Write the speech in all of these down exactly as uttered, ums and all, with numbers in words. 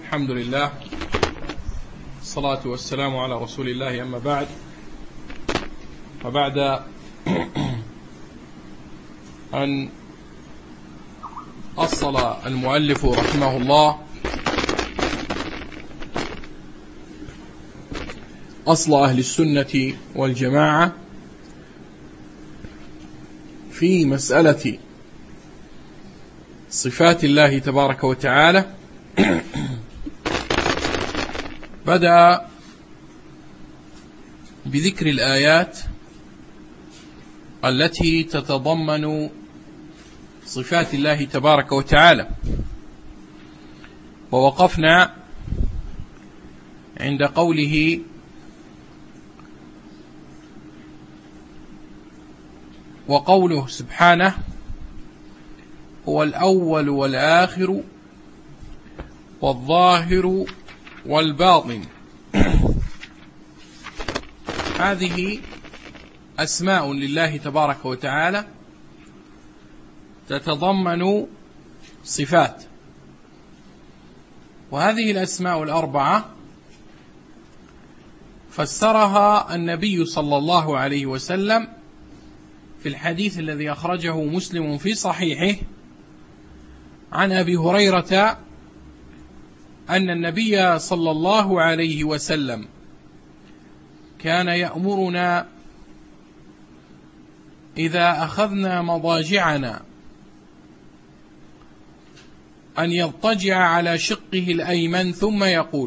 الحمد لله، الصلاة والسلام على رسول الله، أما بعد. وبعد أن أصل المؤلف رحمه الله أصل أهل السنة والجماعة في مسألة صفات الله تبارك وتعالى، بدأ بذكر الآيات التي تتضمن صفات الله تبارك وتعالى، ووقفنا عند قوله: وقوله سبحانه: هو الأول والآخر والظاهر والباطن. هذه أسماء لله تبارك وتعالى تتضمن صفات، وهذه الأسماء الأربعة فسرها النبي صلى الله عليه وسلم في الحديث الذي أخرجه مسلم في صحيحه عن أبي هريرة أن النبي صلى الله عليه وسلم كان يأمرنا إذا أخذنا مضاجعنا أن يضطجع على شقه الأيمن ثم يقول: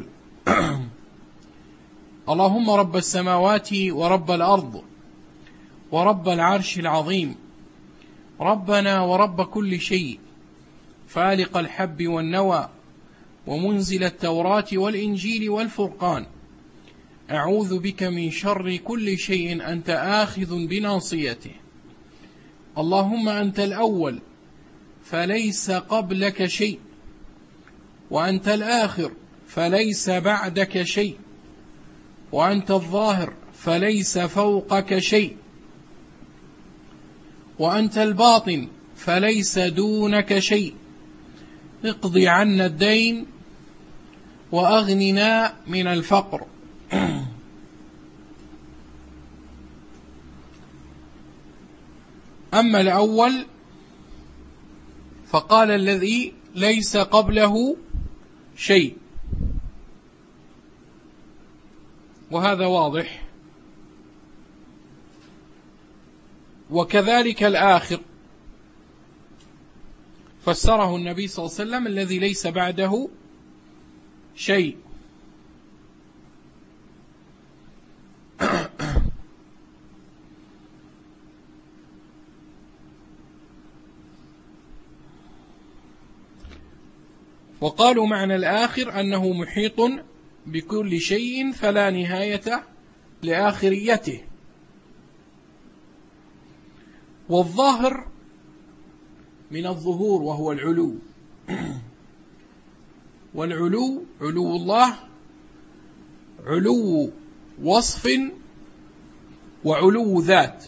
اللهم رب السماوات ورب الأرض ورب العرش العظيم، ربنا ورب كل شيء، فالق الحب والنوى ومنزل التوراة والإنجيل والفرقان، أعوذ بك من شر كل شيء أنت آخذ بناصيته، اللهم أنت الأول فليس قبلك شيء، وأنت الآخر فليس بعدك شيء، وأنت الظاهر فليس فوقك شيء، وأنت الباطن فليس دونك شيء، اقض عنا الدين وأغننا من الفقر. أما الأول فقال: الذي ليس قبله شيء، وهذا واضح. وكذلك الآخر فسره النبي صلى الله عليه وسلم: الذي ليس بعده شيء. وقالوا معنى الآخر أنه محيط بكل شيء فلا نهاية لآخريته. والظاهر من الظهور وهو العلو، والعلو علو الله علو وصف وعلو ذات،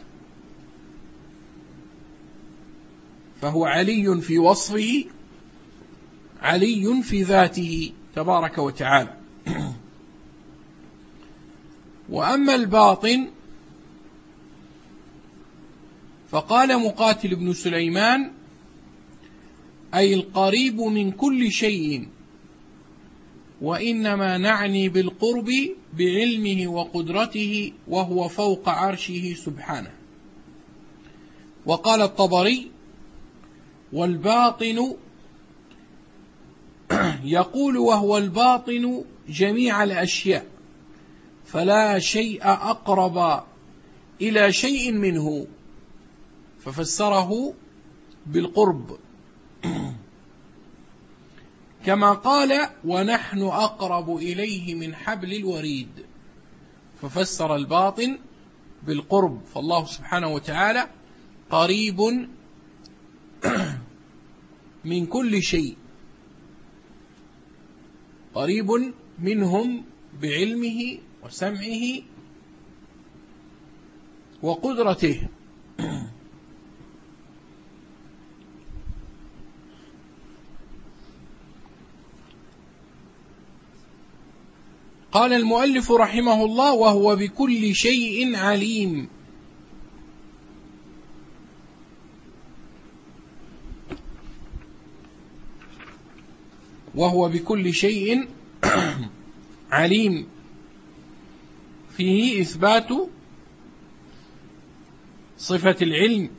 فهو علي في وصفه علي في ذاته تبارك وتعالى. وأما الباطن فقال مقاتل بن سليمان: أي القريب من كل شيء، وإنما نعني بالقرب بعلمه وقدرته، وهو فوق عرشه سبحانه. وقال الطبري: والباطن يقول وهو الباطن جميع الأشياء، فلا شيء أقرب إلى شيء منه، ففسره بالقرب. كما قال: ونحن أقرب إليه من حبل الوريد، ففسر الباطن بالقرب. فالله سبحانه وتعالى قريب من كل شيء، قريب منهم بعلمه وسمعه وقدرته. قال المؤلف رحمه الله: وهو بكل شيء عليم. وهو بكل شيء عليم، فيه إثبات صفة العلم،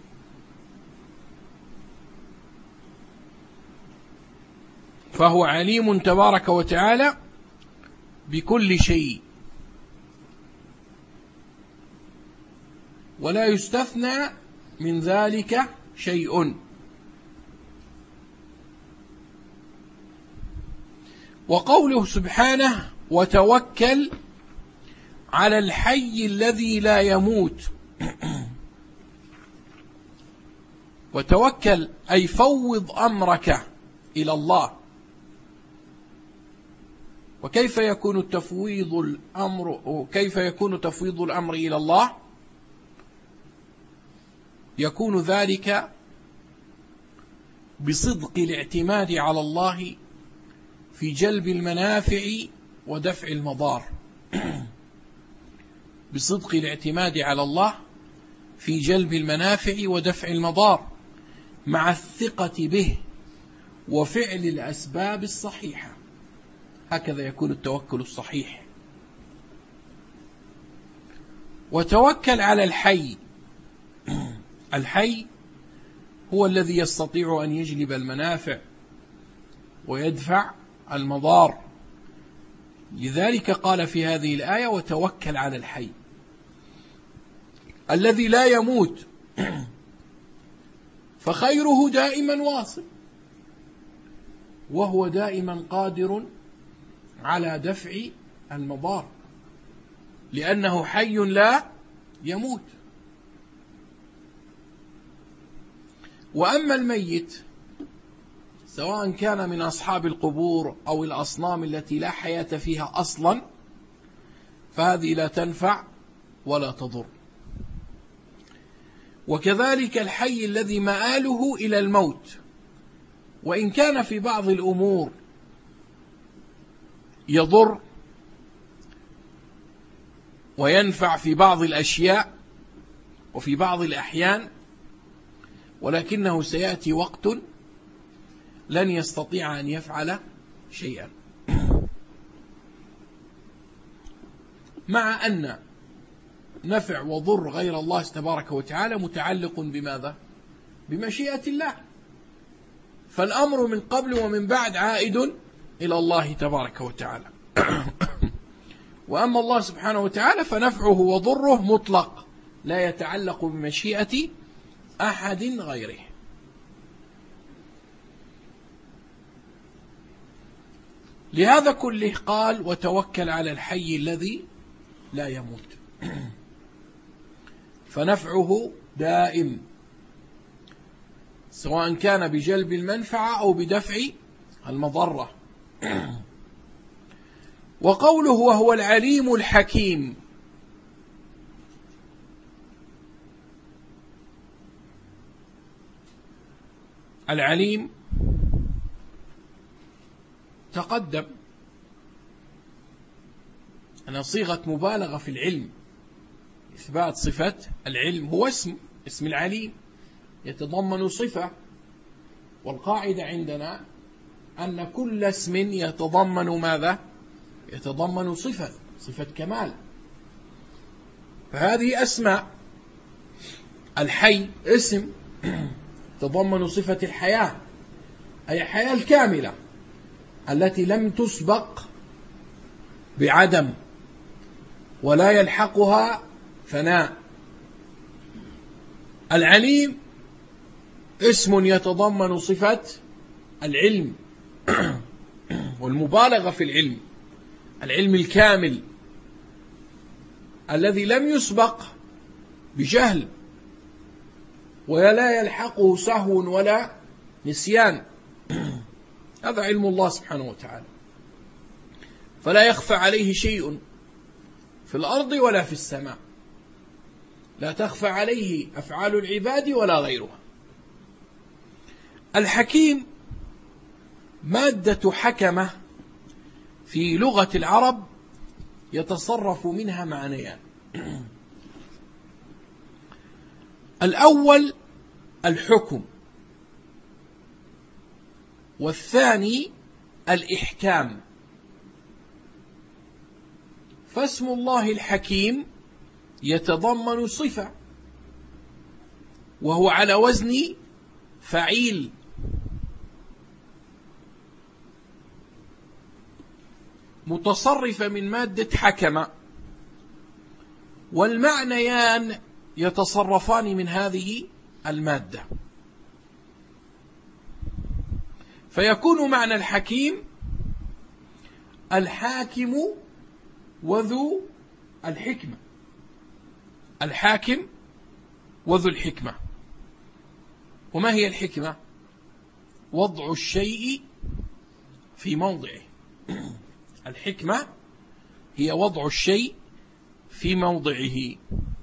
فهو عليم تبارك وتعالى بكل شيء، ولا يستثنى من ذلك شيء. وقوله سبحانه: وتوكل على الحي الذي لا يموت. وتوكل أي فوض أمرك إلى الله. وكيف يكون التفويض الأمر وكيف يكون تفويض الأمر إلى الله؟ يكون ذلك بصدق الاعتماد على الله في جلب المنافع ودفع المضار. بصدق الاعتماد على الله في جلب المنافع ودفع المضار، مع الثقة به وفعل الأسباب الصحيحة. هكذا يكون التوكل الصحيح. وتوكل على الحي. الحي هو الذي يستطيع أن يجلب المنافع ويدفع المضار، لذلك قال في هذه الآية: وتوكل على الحي الذي لا يموت، فخيره دائما واصل، وهو دائما قادر على دفع المضار، لأنه حي لا يموت. وأما الميت سواء كان من أصحاب القبور أو الأصنام التي لا حياة فيها أصلا، فهذه لا تنفع ولا تضر. وكذلك الحي الذي مآله إلى الموت، وإن كان في بعض الأمور يضر وينفع في بعض الأشياء وفي بعض الأحيان، ولكنه سيأتي وقت لن يستطيع أن يفعل شيئا، مع أن نفع وضر غير الله تبارك وتعالى متعلق بماذا؟ بمشيئة الله، فالأمر من قبل ومن بعد عائد إلى الله تبارك وتعالى. وأما الله سبحانه وتعالى فنفعه وضره مطلق، لا يتعلق بمشيئة أحد غيره. لهذا كله قال: وتوكل على الحي الذي لا يموت، فنفعه دائم، سواء كان بجلب المنفعة أو بدفع المضرة. وقوله: وهو العليم الحكيم. العليم تقدم أن صيغة مبالغة في العلم، إثبات صفة العلم، هو اسم اسم العليم يتضمن صفة، والقاعدة عندنا أن كل اسم يتضمن ماذا؟ يتضمن صفة صفة كمال. فهذه أسماء. الحي اسم تضمن صفة الحياة، أي الحياة الكاملة التي لم تسبق بعدم ولا يلحقها فناء. العليم اسم يتضمن صفة العلم والمبالغة في العلم، العلم الكامل الذي لم يسبق بجهل ولا يلحقه سهو ولا نسيان. هذا علم الله سبحانه وتعالى، فلا يخفى عليه شيء في الأرض ولا في السماء، لا تخفى عليه أفعال العباد ولا غيرها. الحكيم مادة حكمة في لغة العرب يتصرف منها معنيان. الأول الحكم، والثاني الإحكام. فاسم الله الحكيم يتضمن صفة، وهو على وزن فعيل، متصرفة من مادة حكم، والمعنيان يتصرفان من هذه المادة. فيكون معنى الحكيم الحاكم وذو الحكمة، الحاكم وذو الحكمة. وما هي الحكمة؟ وضع الشيء في موضعه. الحكمة هي وضع الشيء في موضعه.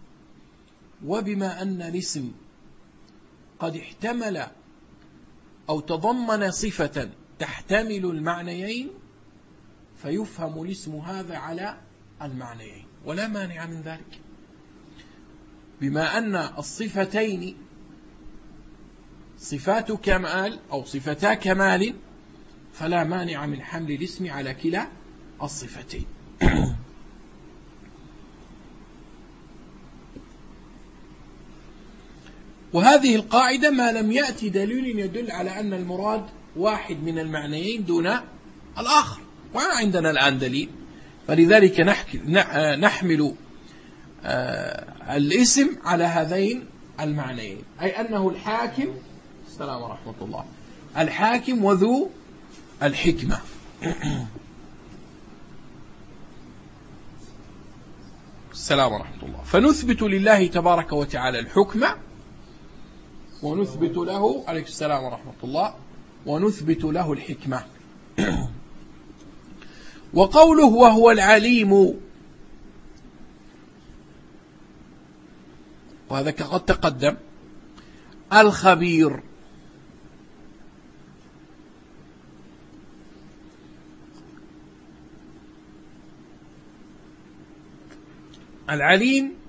وبما أن الاسم قد احتمل أو تضمن صفة تحتمل المعنيين، فيفهم الاسم هذا على المعنيين، ولا مانع من ذلك. بما أن الصفتين صفات كمال أو صفتا كمال، فلا مانع من حمل الاسم على كلا الصفتين. وهذه القاعدة ما لم يأتي دليل يدل على أن المراد واحد من المعنيين دون الآخر، وما عندنا الآن دليل، فلذلك نحمل الاسم على هذين المعنيين، أي أنه الحاكم، السلام ورحمة الله، الحاكم وذو الحكمة. السلام ورحمة الله. فنثبت لله تبارك وتعالى الحكمة، ونثبت له، عليك السلام ورحمة الله، ونثبت له الحكمة. وقوله وهو العليم، وهذا قد تقدم، الخبير. العليم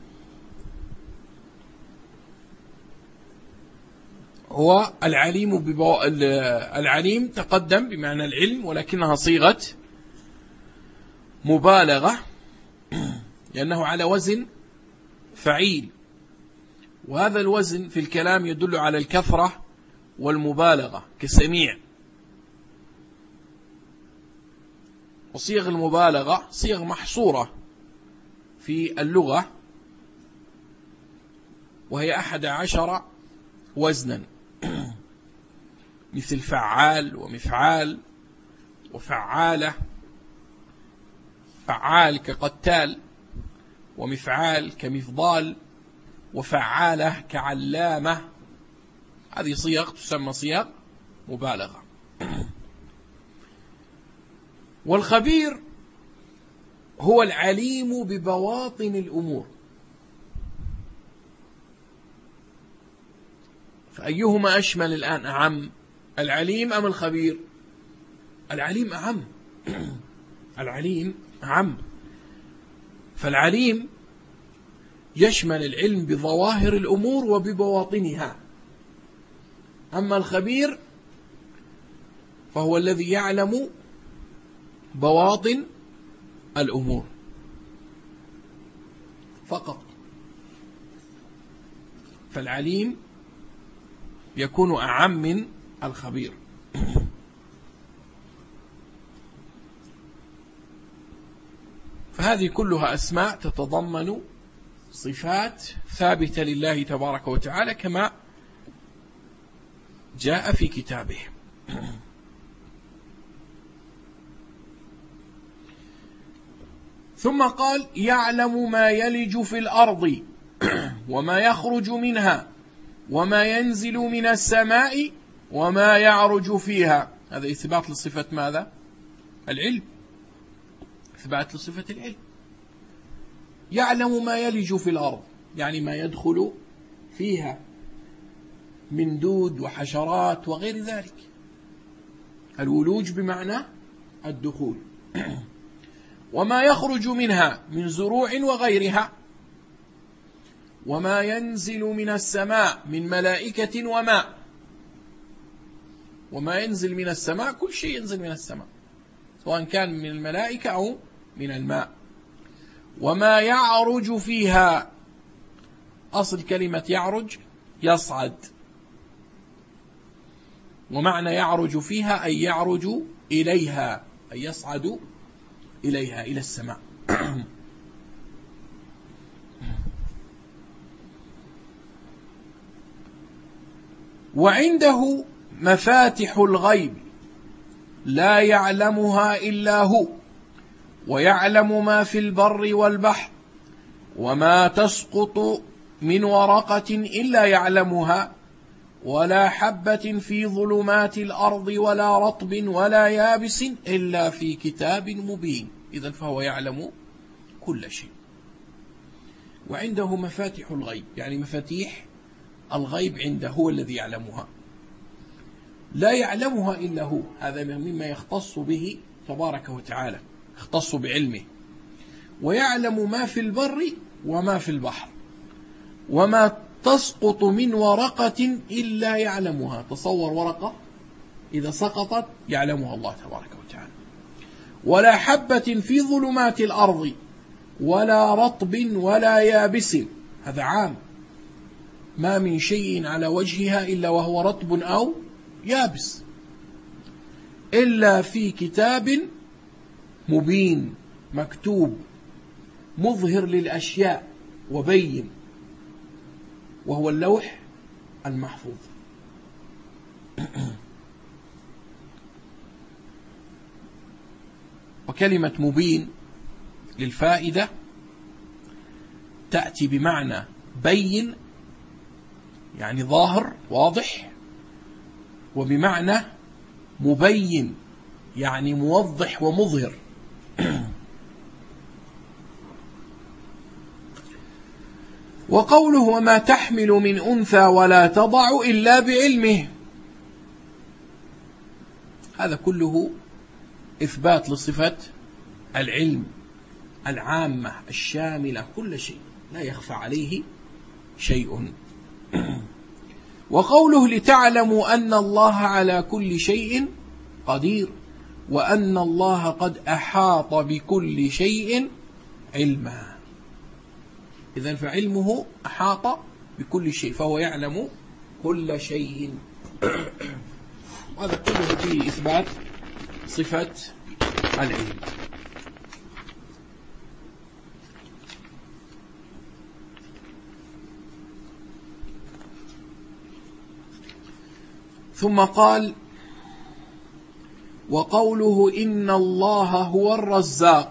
هو العليم ببو... العليم تقدم بمعنى العلم، ولكنها صيغة مبالغة، لأنه على وزن فعيل، وهذا الوزن في الكلام يدل على الكثرة والمبالغة كسميع. وصيغ المبالغة صيغ محصورة في اللغة، وهي أحد عشر وزنا، مثل فعال ومفعال وفعالة، فعال كقتال، ومفعال كمفضال، وفعالة كعلامة. هذه صيغ تسمى صيغ مبالغة. والخبير هو العليم ببواطن الأمور، فأيهما أشمل الآن أعم، العليم أم الخبير؟ العليم أعم. العليم أعم. فالعليم يشمل العلم بظواهر الأمور وببواطنها، أما الخبير فهو الذي يعلم بواطن الأمور فقط. فالعليم يكون أعم من الخبير. فهذه كلها أسماء تتضمن صفات ثابتة لله تبارك وتعالى كما جاء في كتابه. ثم قال يعلم ما يلج في الأرض وما يخرج منها وما ينزل من السماء وما يعرج فيها. هذا إثبات لصفة ماذا؟ العلم، إثبات لصفة العلم. يعلم ما يلج في الأرض، يعني ما يدخل فيها من دود وحشرات وغير ذلك. الولوج بمعنى الدخول. وما يخرج منها من زروع وغيرها، وما ينزل من السماء من ملائكة وماء. وما ينزل من السماء كل شيء ينزل من السماء، سواء كان من الملائكة أو من الماء. وما يعرج فيها، أصل كلمة يعرج يصعد، ومعنى يعرج فيها أي يعرج إليها، أي يصعد إليها إلى السماء. وعنده مفاتح الغيب لا يعلمها إلا هو، ويعلم ما في البر والبحر، وما تسقط من ورقة إلا يعلمها، ولا حبة في ظلمات الأرض ولا رطب ولا يابس إلا في كتاب مبين. إذن فهو يعلم كل شيء. وعنده مفاتح الغيب، يعني مفاتيح الغيب عنده، هو الذي يعلمها، لا يعلمها إلا هو. هذا مما يختص به تبارك وتعالى، يختص بعلمه. ويعلم ما في البر وما في البحر، وما تسقط من ورقة إلا يعلمها. تصور ورقة إذا سقطت يعلمها الله تبارك وتعالى. ولا حبة في ظلمات الأرض ولا رطب ولا يابس، هذا عام، ما من شيء على وجهها إلا وهو رطب أو يابس، إلا في كتاب مبين، مكتوب مظهر للأشياء وبين، وهو اللوح المحفوظ. وكلمة مبين للفائدة تأتي بمعنى بين، يعني ظاهر واضح، وبمعنى مبين يعني موضح ومظهر. وقوله وما تحمل من أنثى ولا تضع إلا بعلمه، هذا كله إثبات لصفة العلم العامة الشاملة، كل شيء لا يخفى عليه شيء. وقوله لتعلموا أن الله على كل شيء قدير، وأن الله قد أحاط بكل شيء علما. إذن فعلمه أحاط بكل شيء، فهو يعلم كل شيء. هذا كله فيه إثبات صفة العلم. ثم قال وقوله إن الله هو الرزاق.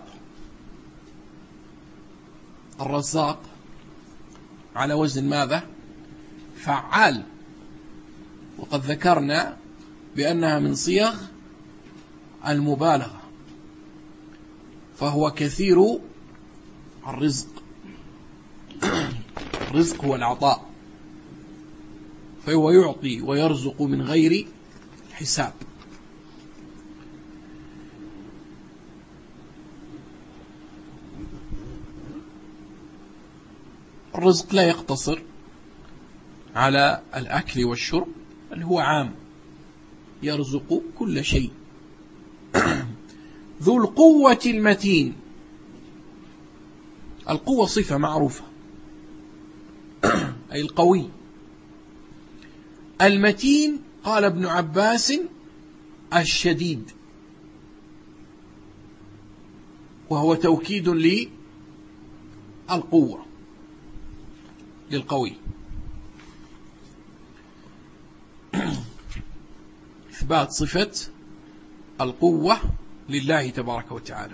الرزاق على وزن ماذا؟ فعال، وقد ذكرنا بأنها من صيغ المبالغة، فهو كثير الرزق. الرزق هو العطاء، فهو يعطي ويرزق من غير حساب. الرزق لا يقتصر على الأكل والشرب، بل هو عام، يرزق كل شيء. ذو القوة المتين. القوة صفة معروفة، أي القوي. المتين قال ابن عباس الشديد، وهو توكيد للقوة، للقوي. إثبات صفة القوة لله تبارك وتعالى.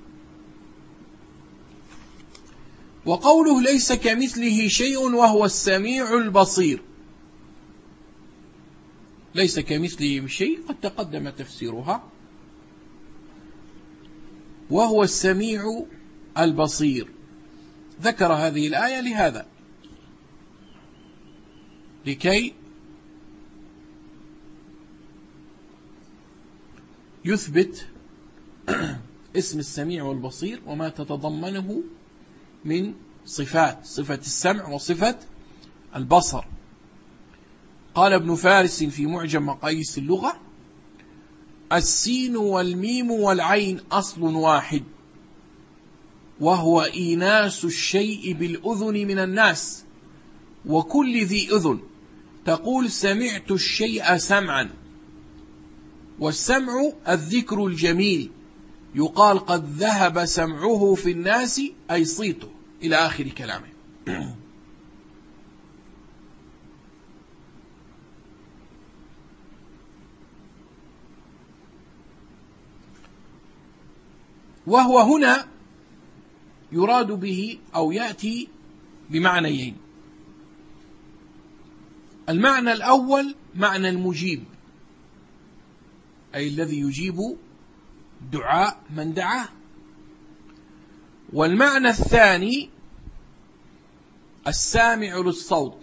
وقوله ليس كمثله شيء وهو السميع البصير. ليس كمثله شيء قد تقدم تفسيرها، وهو السميع البصير. ذكر هذه الآية لهذا، لكي يثبت اسم السميع والبصير وما تتضمنه من صفات، صفة السمع وصفة البصر. قال ابن فارس في معجم مقاييس اللغة: السين والميم والعين أصل واحد، وهو إيناس الشيء بالأذن من الناس وكل ذي أذن، تقول سمعت الشيء سمعا. والسمع الذكر الجميل، يقال قد ذهب سمعه في الناس أي صيته، إلى آخر كلامه. وهو هنا يراد به أو يأتي بمعنيين. المعنى الأول معنى المجيب، أي الذي يجيب دعاء من دعاه. والمعنى الثاني السامع للصوت.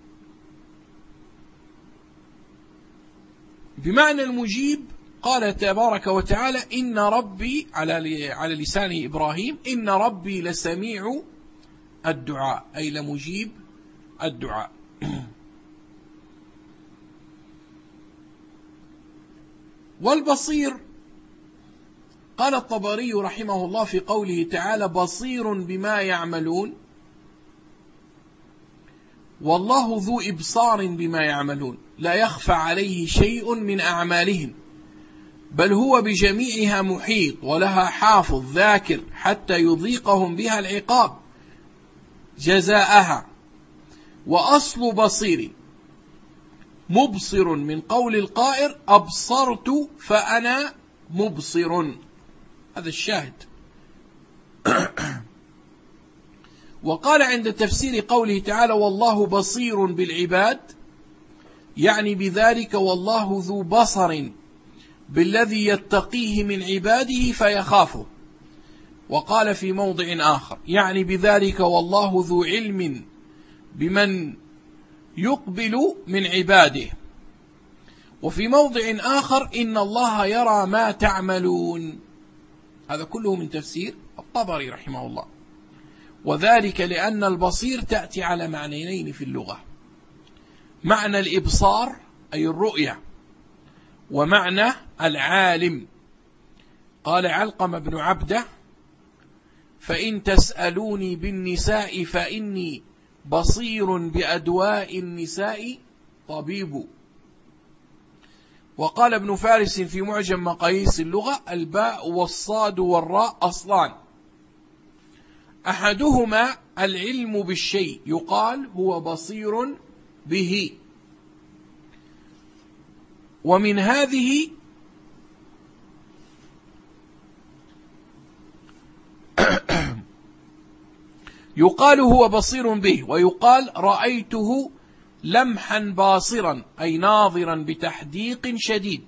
بمعنى المجيب قال تبارك وتعالى: إن ربي، على على لسان إبراهيم، إن ربي لسميع الدعاء، أي لمجيب الدعاء. والبصير قال الطبري رحمه الله في قوله تعالى: بصير بما يعملون، والله ذو إبصار بما يعملون، لا يخفى عليه شيء من أعمالهم، بل هو بجميعها محيط، ولها حافظ ذاكر حتى يذيقهم بها العقاب جزاءها. وأصل بصير مبصر من قول القائر: أبصرت فأنا مبصر. هذا الشاهد. وقال عند تفسير قوله تعالى: والله بصير بالعباد، يعني بذلك والله ذو بصر بالذي يتقيه من عباده فيخافه. وقال في موضع آخر: يعني بذلك والله ذو علم بمن يقبل من عباده. وفي موضع آخر: إن الله يرى ما تعملون. هذا كله من تفسير الطبري رحمه الله. وذلك لأن البصير تأتي على معنيين في اللغة: معنى الإبصار أي الرؤية، ومعنى العالم. قال علقمة بن عبده: فإن تسألوني بالنساء فإني بصير بأدواء النساء طبيب. وقال ابن فارس في معجم مقاييس اللغة: الباء والصاد والراء أصلان، أحدهما العلم بالشيء، يقال هو بصير به. ومن هذه يقال هو بصير به، ويقال رأيته لمحا باصرا أي ناظرا بتحديق شديد.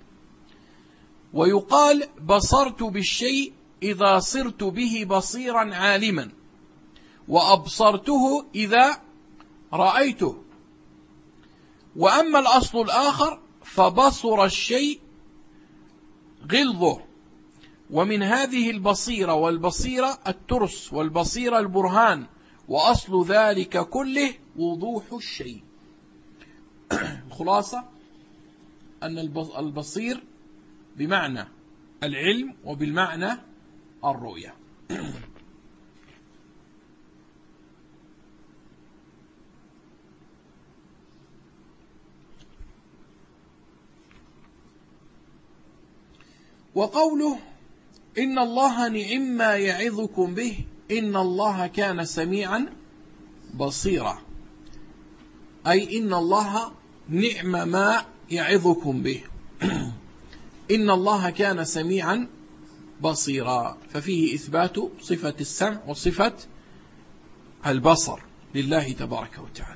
ويقال بصرت بالشيء إذا صرت به بصيرا عالما، وأبصرته إذا رأيته. وأما الأصل الآخر فبصر الشيء غلظه. ومن هذه البصيرة والبصيرة الترس، والبصيرة البرهان، وأصل ذلك كله وضوح الشيء. الخلاصة أن البصير بمعنى العلم وبالمعنى الرؤية. وقوله: إن الله نعم ما يعظكم به، إن الله كان سميعا بصيرا، أي إن الله نعم ما يعظكم به. إن الله كان سميعا بصيرا، ففيه إثبات صفة السمع وصفة البصر لله تبارك وتعالى.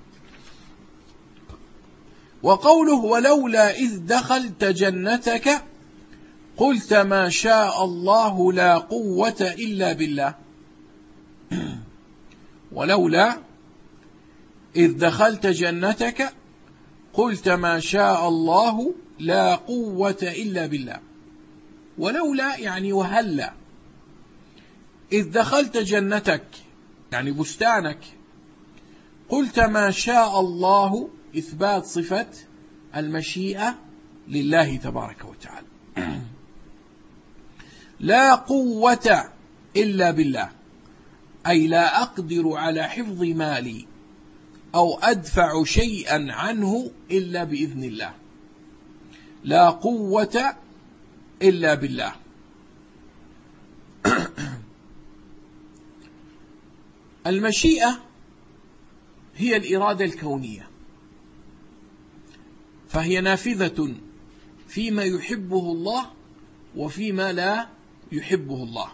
وقوله: ولولا إذ دخلت جنتك قلت ما شاء الله لا قوة إلا بالله. ولولا إذ دخلت جنتك قلت ما شاء الله لا قوة إلا بالله. ولولا يعني وهلا، إذ دخلت جنتك يعني بستانك قلت ما شاء الله، إثبات صفة المشيئة لله تبارك وتعالى. لا قوة إلا بالله، أي لا أقدر على حفظ مالي أو أدفع شيئا عنه إلا بإذن الله. لا قوة إلا بالله. المشيئة هي الإرادة الكونية، فهي نافذة فيما يحبه الله وفيما لا يحبه الله.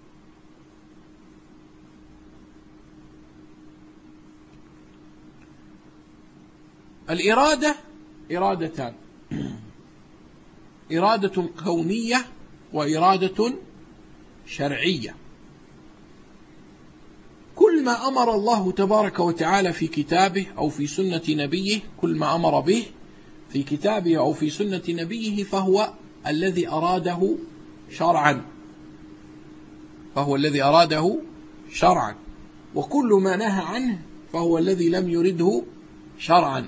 الإرادة إرادتان: إرادة كونية وإرادة شرعية. كل ما أمر الله تبارك وتعالى في كتابه أو في سنة نبيه، كل ما أمر به في كتابه أو في سنة نبيه فهو الذي أراده شرعا، فهو الذي أراده شرعا، وكل ما نهى عنه فهو الذي لم يرده شرعا.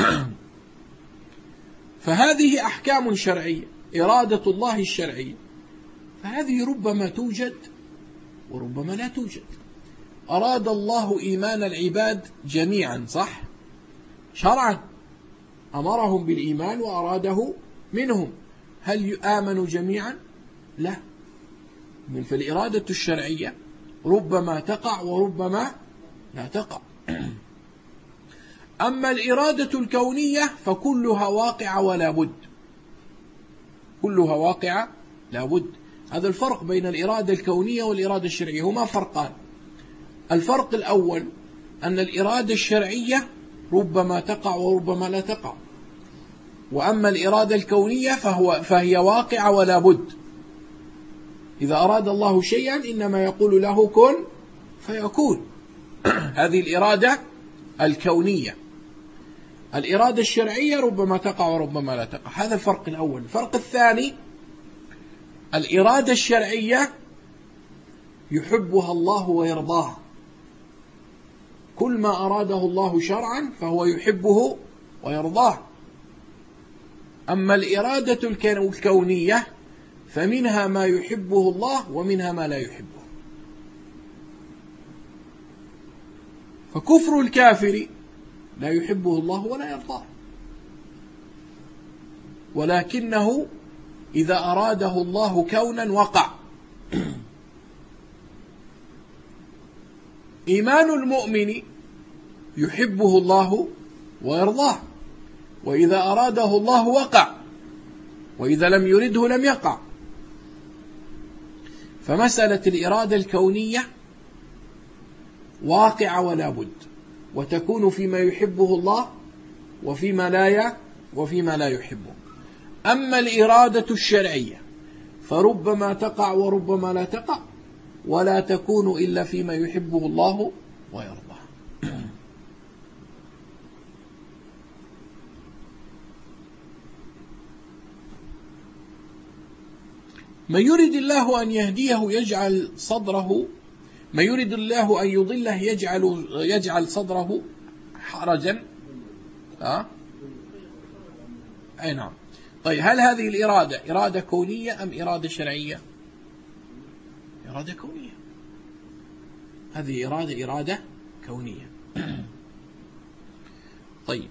فهذه أحكام شرعية، إرادة الله الشرعية، فهذه ربما توجد وربما لا توجد. أراد الله إيمان العباد جميعا، صح؟ شرعا أمرهم بالإيمان وأراده منهم. هل آمنوا جميعا؟ لا. فالإرادة الشرعية ربما تقع وربما لا تقع. أما الإرادة الكونية فكلها واقعة ولا بد، كلها واقعة لا بد. هذا الفرق بين الإرادة الكونية والإرادة الشرعية، هما فرقان. الفرق الأول أن الإرادة الشرعية ربما تقع وربما لا تقع، وأما الإرادة الكونية فهو فهي واقعة ولا بد. إذا أراد الله شيئا إنما يقول له كن فيكون. هذه الإرادة الكونية. الإرادة الشرعية ربما تقع وربما لا تقع. هذا الفرق الأول. الفرق الثاني: الإرادة الشرعية يحبها الله ويرضاها، كل ما أراده الله شرعا فهو يحبه ويرضاه. أما الإرادة الكونية فمنها ما يحبه الله ومنها ما لا يحبه. فكفر الكافر لا يحبه الله ولا يرضاه، ولكنه إذا أراده الله كونا وقع. إيمان المؤمن يحبه الله ويرضاه، وإذا أراده الله وقع، وإذا لم يرده لم يقع. فمسألة الإرادة الكونية واقعة ولا بد، وتكون فيما يحبه الله وفيما لا وفيما لا يحبه. أما الإرادة الشرعية فربما تقع وربما لا تقع، ولا تكون إلا فيما يحبه الله ويرضاه. من يريد الله أن يهديه يجعل صدره من يريد الله أن يضله يجعل يجعل صدره حرجا. أه؟ أي نعم. طيب، هل هذه الإرادة إرادة كونية أم إرادة شرعية؟ إرادة كونية. هذه إرادة إرادة كونية. طيب،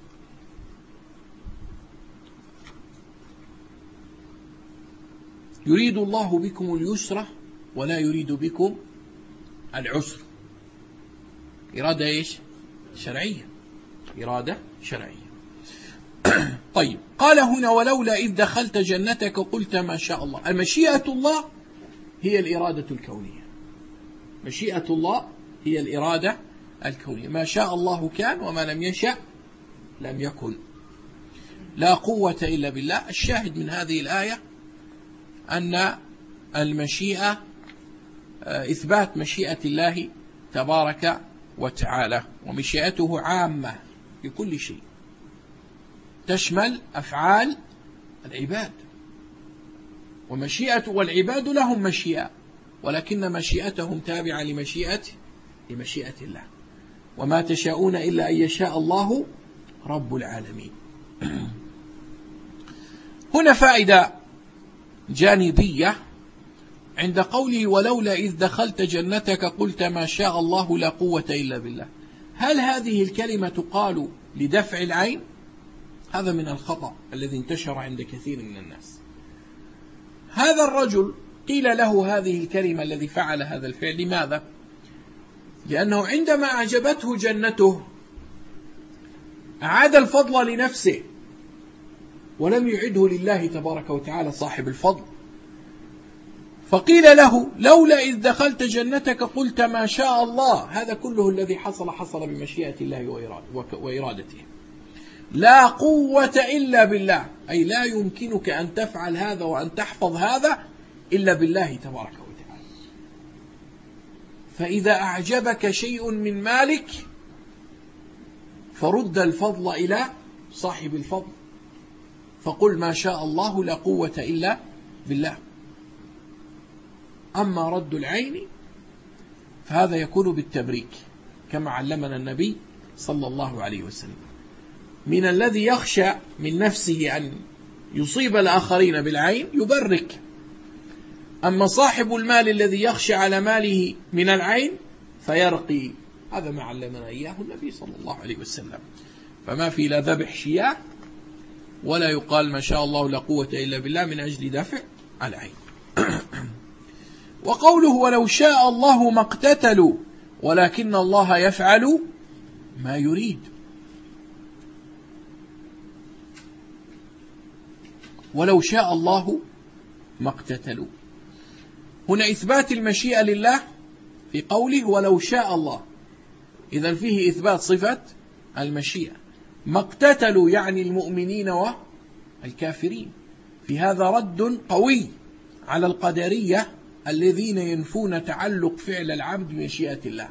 يريد الله بكم اليسر ولا يريد بكم العسر. إرادة إيش؟ شرعية. إرادة شرعية. طيب، قال هنا: ولولا إذ دخلت جنتك قلت ما شاء الله. المشيئة الله هي الإرادة الكونية. مشيئة الله هي الإرادة الكونية. ما شاء الله كان وما لم يشأ لم يكن. لا قوة إلا بالله. الشاهد من هذه الآية أن المشيئة إثبات مشيئة الله تبارك وتعالى، ومشيئته عامة لكل شيء، تشمل أفعال العباد. ومشيئة والعباد لهم مشيئة، ولكن مشيئتهم تابعة لمشيئة لمشيئة الله، وما تشاءون إلا أن يشاء الله رب العالمين. هنا فائدة جانبية عند قوله ولولا إذ دخلت جنتك قلت ما شاء الله لا قوة إلا بالله. هل هذه الكلمة تقال لدفع العين؟ هذا من الخطأ الذي انتشر عند كثير من الناس. هذا الرجل قيل له هذه الكلمة الذي فعل هذا الفعل، لماذا؟ لأنه عندما أعجبته جنته أعاد الفضل لنفسه ولم يعده لله تبارك وتعالى صاحب الفضل. فقيل له لولا إذ دخلت جنتك قلت ما شاء الله. هذا كله الذي حصل حصل بمشيئة الله وإرادته. لا قوة إلا بالله، أي لا يمكنك أن تفعل هذا وأن تحفظ هذا إلا بالله تبارك وتعالى. فإذا أعجبك شيء من مالك فرد الفضل إلى صاحب الفضل، فقل ما شاء الله لا قوة إلا بالله. أما رد العين فهذا يكون بالتبريك كما علمنا النبي صلى الله عليه وسلم. من الذي يخشى من نفسه أن يصيب الآخرين بالعين يبرك، أما صاحب المال الذي يخشى على ماله من العين فيرقي. هذا ما علمنا إياه النبي صلى الله عليه وسلم. فما في لا ذبح شياه ولا يقال ما شاء الله لا قوة إلا بالله من أجل دفع العين. وقوله ولو شاء الله ما اقتتلوا ولكن الله يفعل ما يريد. ولو شاء الله ما اقتتلوا، هنا إثبات المشيئة لله في قوله ولو شاء الله، إذن فيه إثبات صفة المشيئة. ما اقتتلوا يعني المؤمنين والكافرين. في هذا رد قوي على القدرية الذين ينفون تعلق فعل العبد بمشيئة الله.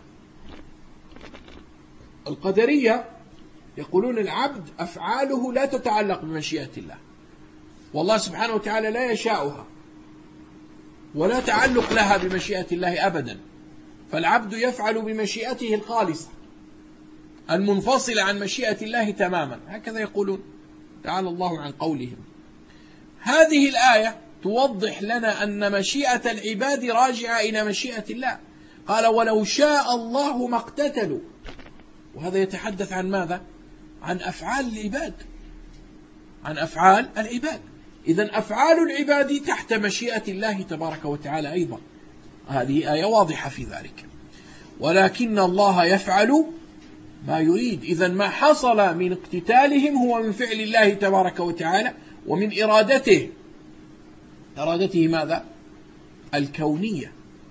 القدرية يقولون العبد أفعاله لا تتعلق بمشيئة الله، والله سبحانه وتعالى لا يشاؤها ولا تعلق لها بمشيئة الله أبدا، فالعبد يفعل بمشيئته الخالصة المنفصلة عن مشيئة الله تماما. هكذا يقولون، تعالى الله عن قولهم. هذه الآية توضح لنا أن مشيئة العباد راجعة إلى مشيئة الله. قال ولو شاء الله ما اقتتلوا، وهذا يتحدث عن ماذا؟ عن أفعال العباد، عن أفعال العباد. إذن أفعال العباد تحت مشيئة الله تبارك وتعالى أيضا. هذه آية واضحة في ذلك. ولكن الله يفعل ما يريد. إذن ما حصل من اقتتالهم هو من فعل الله تبارك وتعالى ومن إرادته. إرادته ماذا؟ الكونية،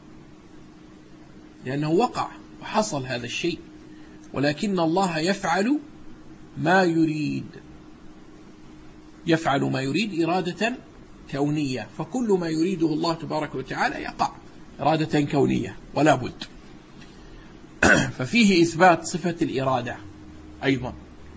لأنه وقع وحصل هذا الشيء. ولكن الله يفعل ما يريد، يفعل ما يريد إرادة كونية، فكل ما يريده الله تبارك وتعالى يقع إرادة كونية ولا بد. ففيه إثبات صفة الإرادة أيضا.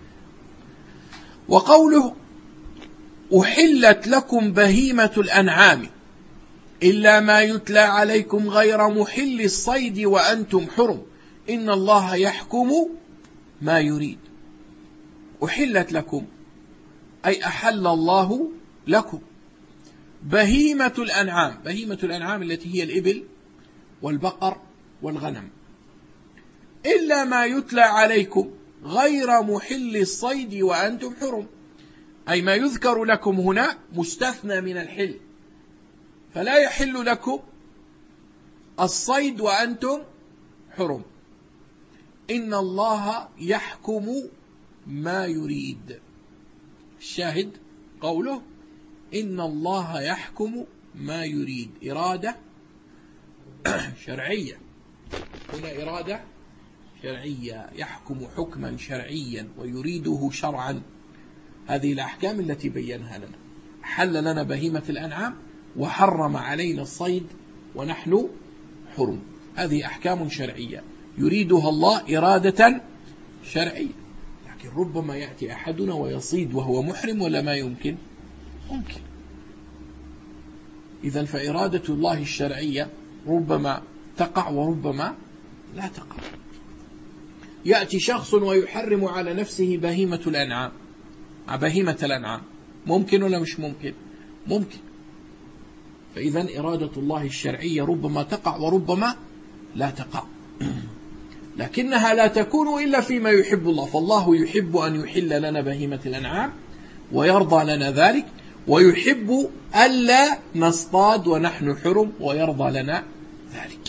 وقوله أحلت لكم بهيمة الأنعام إلا ما يتلى عليكم غير محل الصيد وأنتم حرم إن الله يحكم ما يريد. أحلت لكم أي أحل الله لكم بهيمة الأنعام. بهيمة الأنعام التي هي الإبل والبقر والغنم. إلا ما يتلى عليكم غير محل الصيد وأنتم حرم، أي ما يذكر لكم هنا مستثنى من الحل، فلا يحل لكم الصيد وأنتم حرم. إن الله يحكم ما يريد. الشاهد قوله إن الله يحكم ما يريد، إرادة شرعية. هنا إرادة شرعية، يحكم حكما شرعيا ويريده شرعا. هذه الأحكام التي بينها لنا. حل لنا بهيمة الأنعام وحرم علينا الصيد ونحن حرم. هذه أحكام شرعية يريدها الله إرادة شرعية. لكن ربما يأتي أحدنا ويصيد وهو محرم ولا ما يمكن؟ ممكن. إذن فإرادة الله الشرعية ربما تقع وربما لا تقع. يأتي شخص ويحرم على نفسه بهيمة الأنعام، بهيمة الأنعام، ممكن ولا مش ممكن؟ ممكن. فإذا إرادة الله الشرعية ربما تقع وربما لا تقع، لكنها لا تكون إلا فيما يحب الله. فالله يحب أن يحل لنا بهيمة الأنعام ويرضى لنا ذلك، ويحب ألا نصطاد ونحن حرم ويرضى لنا ذلك.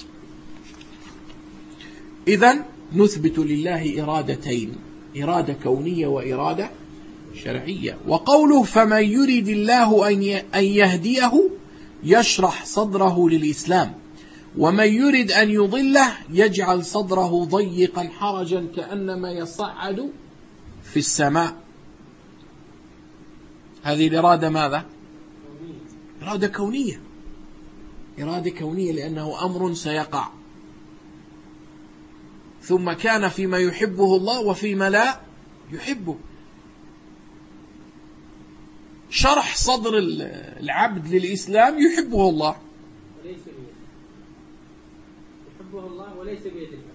إذن نثبت لله إرادتين، إرادة كونية وإرادة شرعية. وقوله فمن يريد الله أن يهديه يشرح صدره للإسلام، ومن يريد أن يضله يجعل صدره ضيقا حرجا كأنما يصعد في السماء. هذه الإرادة ماذا؟ إرادة كونية، إرادة كونية لأنه أمر سيقع، ثم كان فيما يحبه الله وفيما لا يحبه. شرح صدر العبد للإسلام يحبه الله وليس بيده، يحبه الله وليس بيد الله.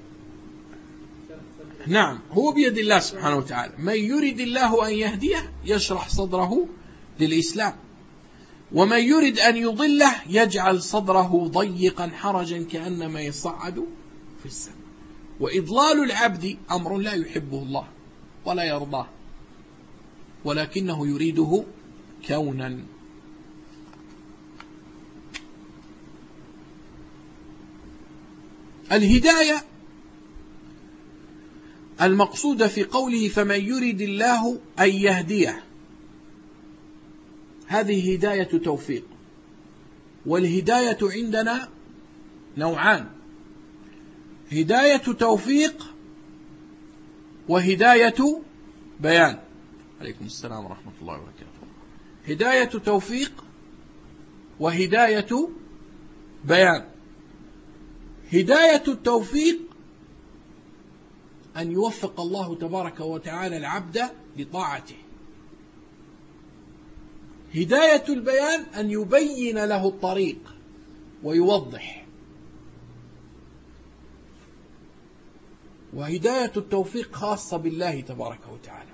نعم، هو بيد الله سبحانه وتعالى. من يريد الله أن يهديه يشرح صدره للإسلام، ومن يريد أن يضله يجعل صدره ضيقا حرجا كأنما يصعد في السماء. وإضلال العبد أمر لا يحبه الله ولا يرضاه، ولكنه يريده كونا. الهداية المقصودة في قوله فمن يريد الله أن يهديه، هذه هداية توفيق. والهداية عندنا نوعان: هداية توفيق وهداية بيان. عليكم السلام ورحمة الله وبركاته. هداية توفيق وهداية بيان. هداية التوفيق أن يوفق الله تبارك وتعالى العبد لطاعته. هداية البيان أن يبين له الطريق ويوضح. وهداية التوفيق خاصة بالله تبارك وتعالى.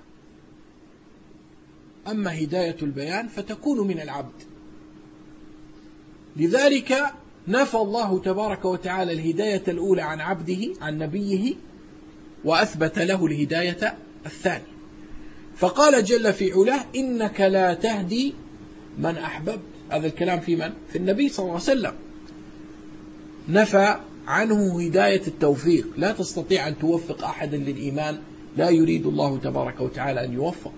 أما هداية البيان فتكون من العبد. لذلك نفى الله تبارك وتعالى الهداية الأولى عن عبده عن نبيه، وأثبت له الهداية الثانية، فقال جل في علاه إنك لا تهدي من أحببت. هذا الكلام في من؟ في النبي صلى الله عليه وسلم. نفى عنه هداية التوفيق، لا تستطيع أن توفق أحدا للإيمان لا يريد الله تبارك وتعالى أن يوفق.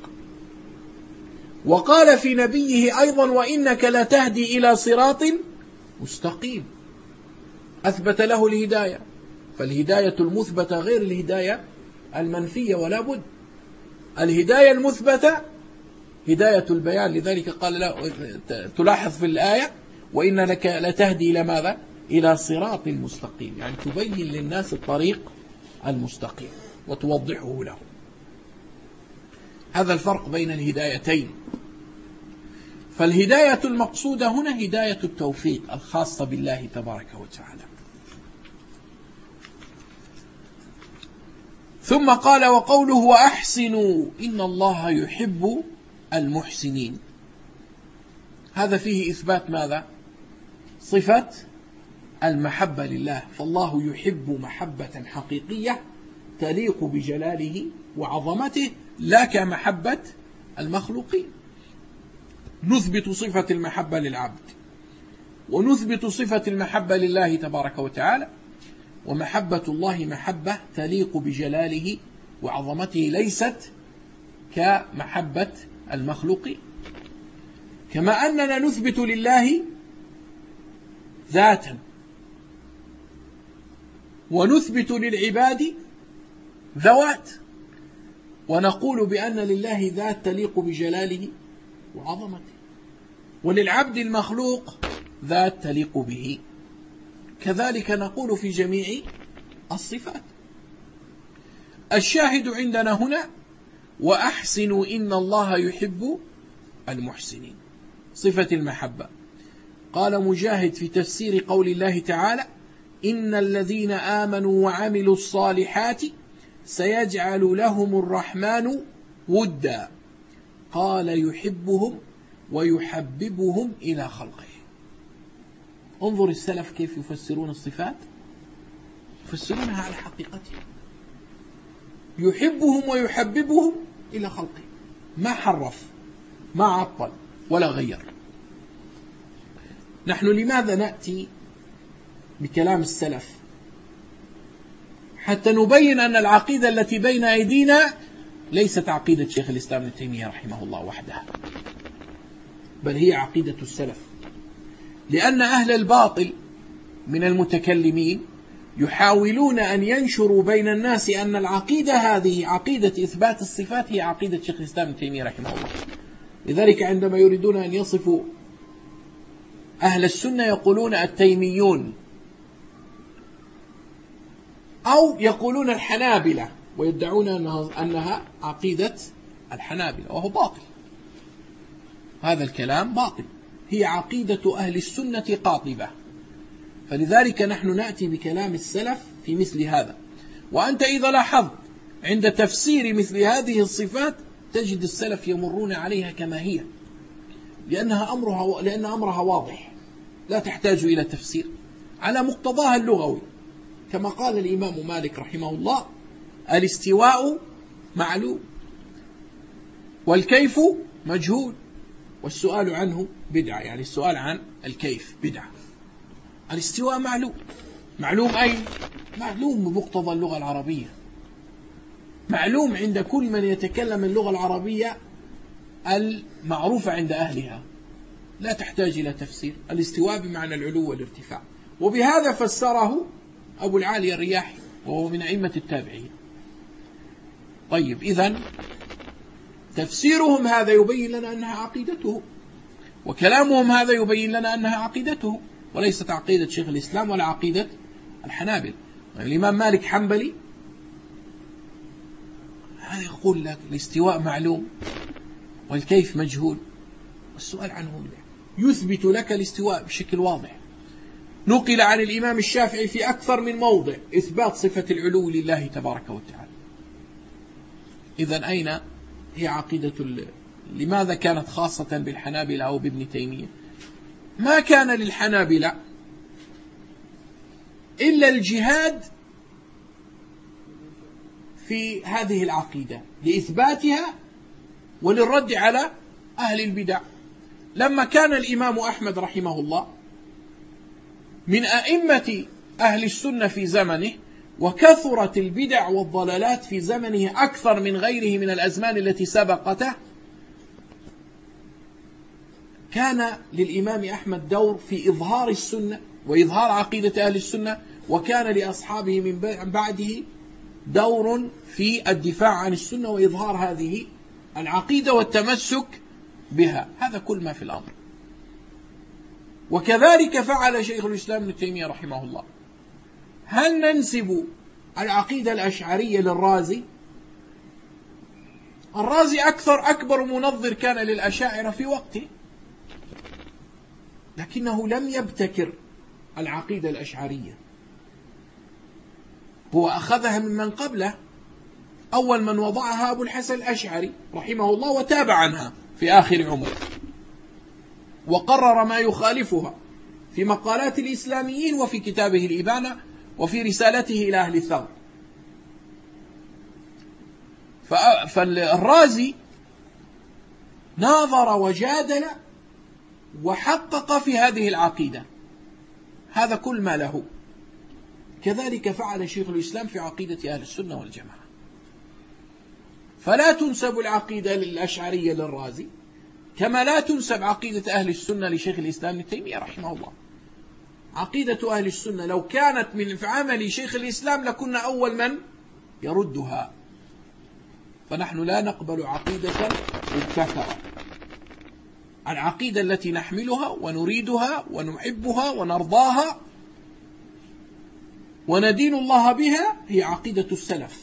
وقال في نبيه أيضا وإنك لا تهدي إلى صراط مستقيم، أثبت له الهداية. فالهداية المثبتة غير الهداية المنفية، ولا بد. الهداية المثبتة هداية البيان. لذلك قال لا، تلاحظ في الآية وإنك لتهدي إلى ماذا؟ إلى صراط مستقيم، يعني تبين للناس الطريق المستقيم وتوضحه له. هذا الفرق بين الهدايتين. فالهداية المقصودة هنا هداية التوفيق الخاصة بالله تبارك وتعالى. ثم قال وقوله وأحسنوا إن الله يحب المحسنين. هذا فيه إثبات ماذا؟ صفة المحبة لله. فالله يحب محبة حقيقية تليق بجلاله وعظمته، لا كمحبة المخلوقين. نثبت صفة المحبة للعبد، ونثبت صفة المحبة لله تبارك وتعالى. ومحبة الله محبة تليق بجلاله وعظمته، ليست كمحبة المخلوقين. كما أننا نثبت لله ذاتا، ونثبت للعباد ذوات، ونقول بأن لله ذات تليق بجلاله وعظمته، وللعبد المخلوق ذات تليق به. كذلك نقول في جميع الصفات. الشاهد عندنا هنا وأحسنوا إن الله يحب المحسنين، صفة المحبة. قال مجاهد في تفسير قول الله تعالى: إن الذين آمنوا وعملوا الصالحات سيجعل لهم الرحمن ودا، قال يحبهم ويحببهم إلى خلقه. انظر السلف كيف يفسرون الصفات، يفسرونها على حقيقتها، يحبهم ويحببهم إلى خلقه، ما حرف، ما عطل ولا غير. نحن لماذا نأتي بكلام السلف؟ حتى نبين أن العقيدة التي بين أيدينا ليست عقيدة شيخ الإسلام ابن تيمية رحمه الله وحدها، بل هي عقيدة السلف. لأن أهل الباطل من المتكلمين يحاولون أن ينشروا بين الناس أن العقيدة هذه عقيدة إثبات الصفات هي عقيدة شيخ الإسلام ابن تيمية رحمه الله. لذلك عندما يريدون أن يصفوا أهل السنة يقولون التيميون، أو يقولون الحنابلة ويدعون أنها, أنها عقيدة الحنابلة، وهو باطل. هذا الكلام باطل، هي عقيدة أهل السنة قاطبة. فلذلك نحن نأتي بكلام السلف في مثل هذا. وأنت إذا لاحظت عند تفسير مثل هذه الصفات تجد السلف يمرون عليها كما هي، لأنها أمرها لأن أمرها واضح لا تحتاج إلى تفسير، على مقتضاها اللغوي. كما قال الإمام مالك رحمه الله: الاستواء معلوم والكيف مجهول والسؤال عنه بدعة. يعني السؤال عن الكيف بدعة. الاستواء معلوم، معلوم أي معلوم بمقتضى اللغة العربية، معلوم عند كل من يتكلم اللغة العربية المعروفة عند أهلها، لا تحتاج إلى تفسير. الاستواء بمعنى العلو والارتفاع، وبهذا فسره أبو العالي الرياحي وهو من أئمة التابعين. طيب، إذن تفسيرهم هذا يبين لنا أنها عقيدته، وكلامهم هذا يبين لنا أنها عقيدته، وليست عقيدة شيخ الإسلام ولا عقيدة الحنابل. الإمام مالك حنبلي، هذا يقول لك الاستواء معلوم والكيف مجهول والسؤال عنه بدعة، يثبت لك الاستواء بشكل واضح. نقل عن الإمام الشافعي في أكثر من موضع إثبات صفة العلو لله تبارك وتعالى. إذن أين هي عقيدة ال... لماذا كانت خاصة بالحنابلة أو بابن تيمية؟ ما كان للحنابلة إلا الجهاد في هذه العقيدة لإثباتها وللرد على أهل البدع. لما كان الإمام أحمد رحمه الله من أئمة أهل السنة في زمنه، وكثرت البدع والضلالات في زمنه أكثر من غيره من الأزمان التي سبقته، كان للإمام أحمد دور في إظهار السنة وإظهار عقيدة أهل السنة، وكان لأصحابه من بعده دور في الدفاع عن السنة وإظهار هذه العقيدة والتمسك بها. هذا كل ما في الأمر. وكذلك فعل شيخ الإسلام ابن تيمية رحمه الله. هل ننسب العقيدة الأشعرية للرازي؟ الرازي أكثر أكبر منظر كان للأشاعرة في وقته، لكنه لم يبتكر العقيدة الأشعرية، هو أخذها ممن قبله. أول من وضعها أبو الحسن الأشعري رحمه الله، وتاب عنها في آخر عمره، وقرر ما يخالفها في مقالات الإسلاميين وفي كتابه الإبانة وفي رسالته إلى أهل الثغر. فالرازي ناظر وجادل وحقق في هذه العقيدة، هذا كل ما له. كذلك فعل شيخ الإسلام في عقيدة أهل السنة والجماعة. فلا تنسب العقيدة للأشعرية للرازي، كما لا تنسب عقيدة أهل السنة لشيخ الإسلام ابن تيمية رحمه الله. عقيدة أهل السنة لو كانت من عمل شيخ الإسلام لكنا أول من يردها، فنحن لا نقبل عقيدة مبتكرة. العقيدة التي نحملها ونريدها ونحبها ونرضاها وندين الله بها هي عقيدة السلف.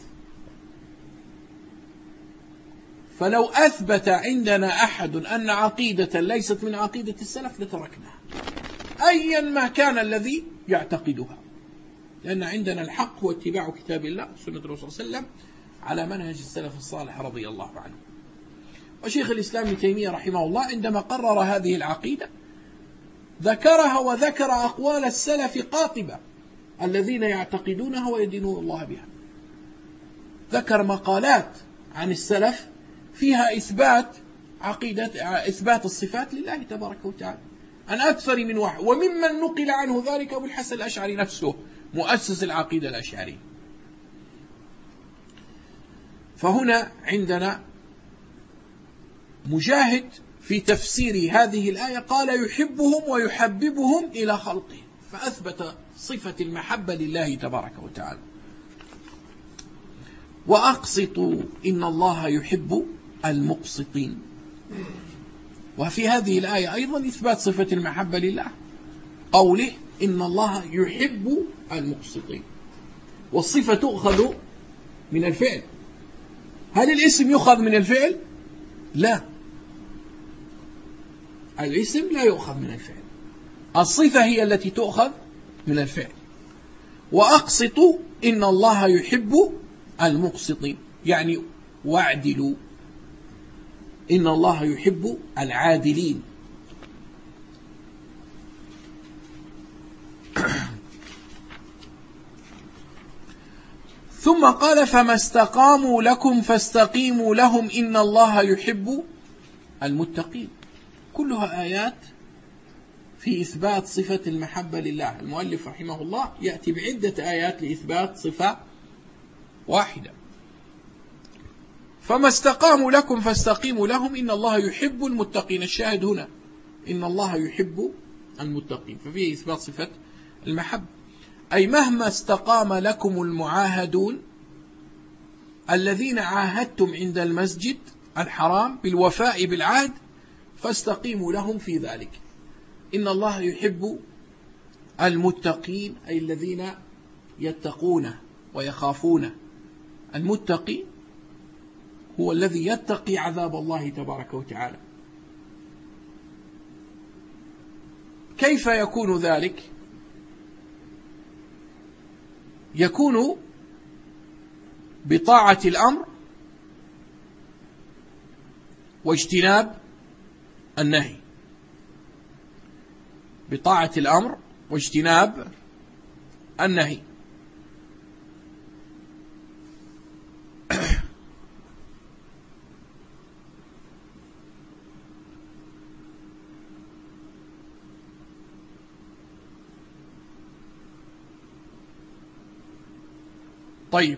فلو أثبت عندنا أحد أن عقيدة ليست من عقيدة السلف لتركناها، أيا ما كان الذي يعتقدها، لأن عندنا الحق هو اتباع كتاب الله وسنة الرسول صلى الله عليه وسلم على منهج السلف الصالح رضي الله عنه. وشيخ الإسلام ابن تيمية رحمه الله عندما قرر هذه العقيدة ذكرها وذكر أقوال السلف قاطبة الذين يعتقدونها ويدينون الله بها. ذكر مقالات عن السلف فيها إثبات عقيدة إثبات الصفات لله تبارك وتعالى عن أكثر من واحد، وممن نقل عنه ذلك أبو الحسن الأشعري نفسه مؤسس العقيدة الأشعري. فهنا عندنا مجاهد في تفسير هذه الآية قال يحبهم ويحببهم إلى خلقه، فأثبت صفة المحبة لله تبارك وتعالى. وأقسطوا إن الله يحب المقسطين. وفي هذه الآية أيضا إثبات صفة المحبة لله، قوله إن الله يحب المقسطين، والصفة تؤخذ من الفعل. هل الاسم يؤخذ من الفعل؟ لا، الاسم لا يؤخذ من الفعل، الصفة هي التي تؤخذ من الفعل. وأقسطوا إن الله يحب المقسطين، يعني واعدلوا، إن الله يحب العادلين. ثم قال فما استقاموا لكم فاستقيموا لهم إن الله يحب المتقين. كلها آيات في إثبات صفة المحبة لله. المؤلف رحمه الله يأتي بعدة آيات لإثبات صفة واحدة. فما استقاموا لكم فاستقيموا لهم إن الله يحب المتقين. الشاهد هنا إن الله يحب المتقين، ففيه إثبات صفة المحبة، أي مهما استقام لكم المعاهدون الذين عاهدتم عند المسجد الحرام بالوفاء بالعهد فاستقيموا لهم في ذلك. إن الله يحب المتقين، أي الذين يتقونه ويخافونه. المتقي هو الذي يتقي عذاب الله تبارك وتعالى. كيف يكون ذلك؟ يكون بطاعة الأمر واجتناب النهي، بطاعة الأمر واجتناب النهي. طيب،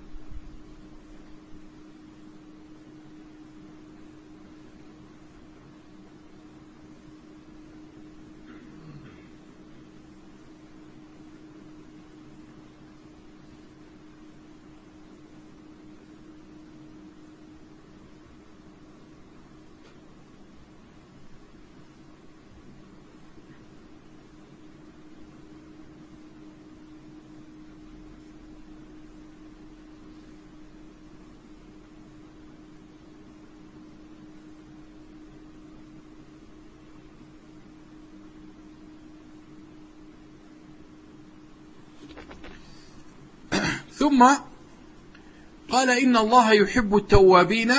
ثم قال إن الله يحب التوابين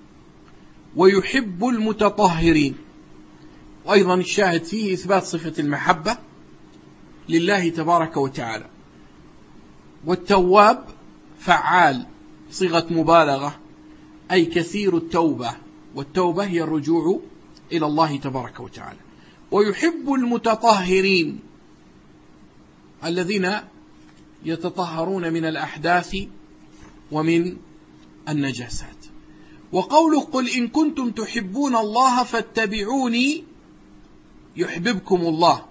ويحب المتطهرين. وأيضا الشاهد فيه إثبات صفة المحبة لله تبارك وتعالى. والتواب فعال، صيغة مبالغة، أي كثير التوبة، والتوبة هي الرجوع إلى الله تبارك وتعالى. ويحب المتطهرين الذين يتطهرون من الأحداث ومن النجاسات. وقوله قل إن كنتم تحبون الله فاتبعوني يحببكم الله.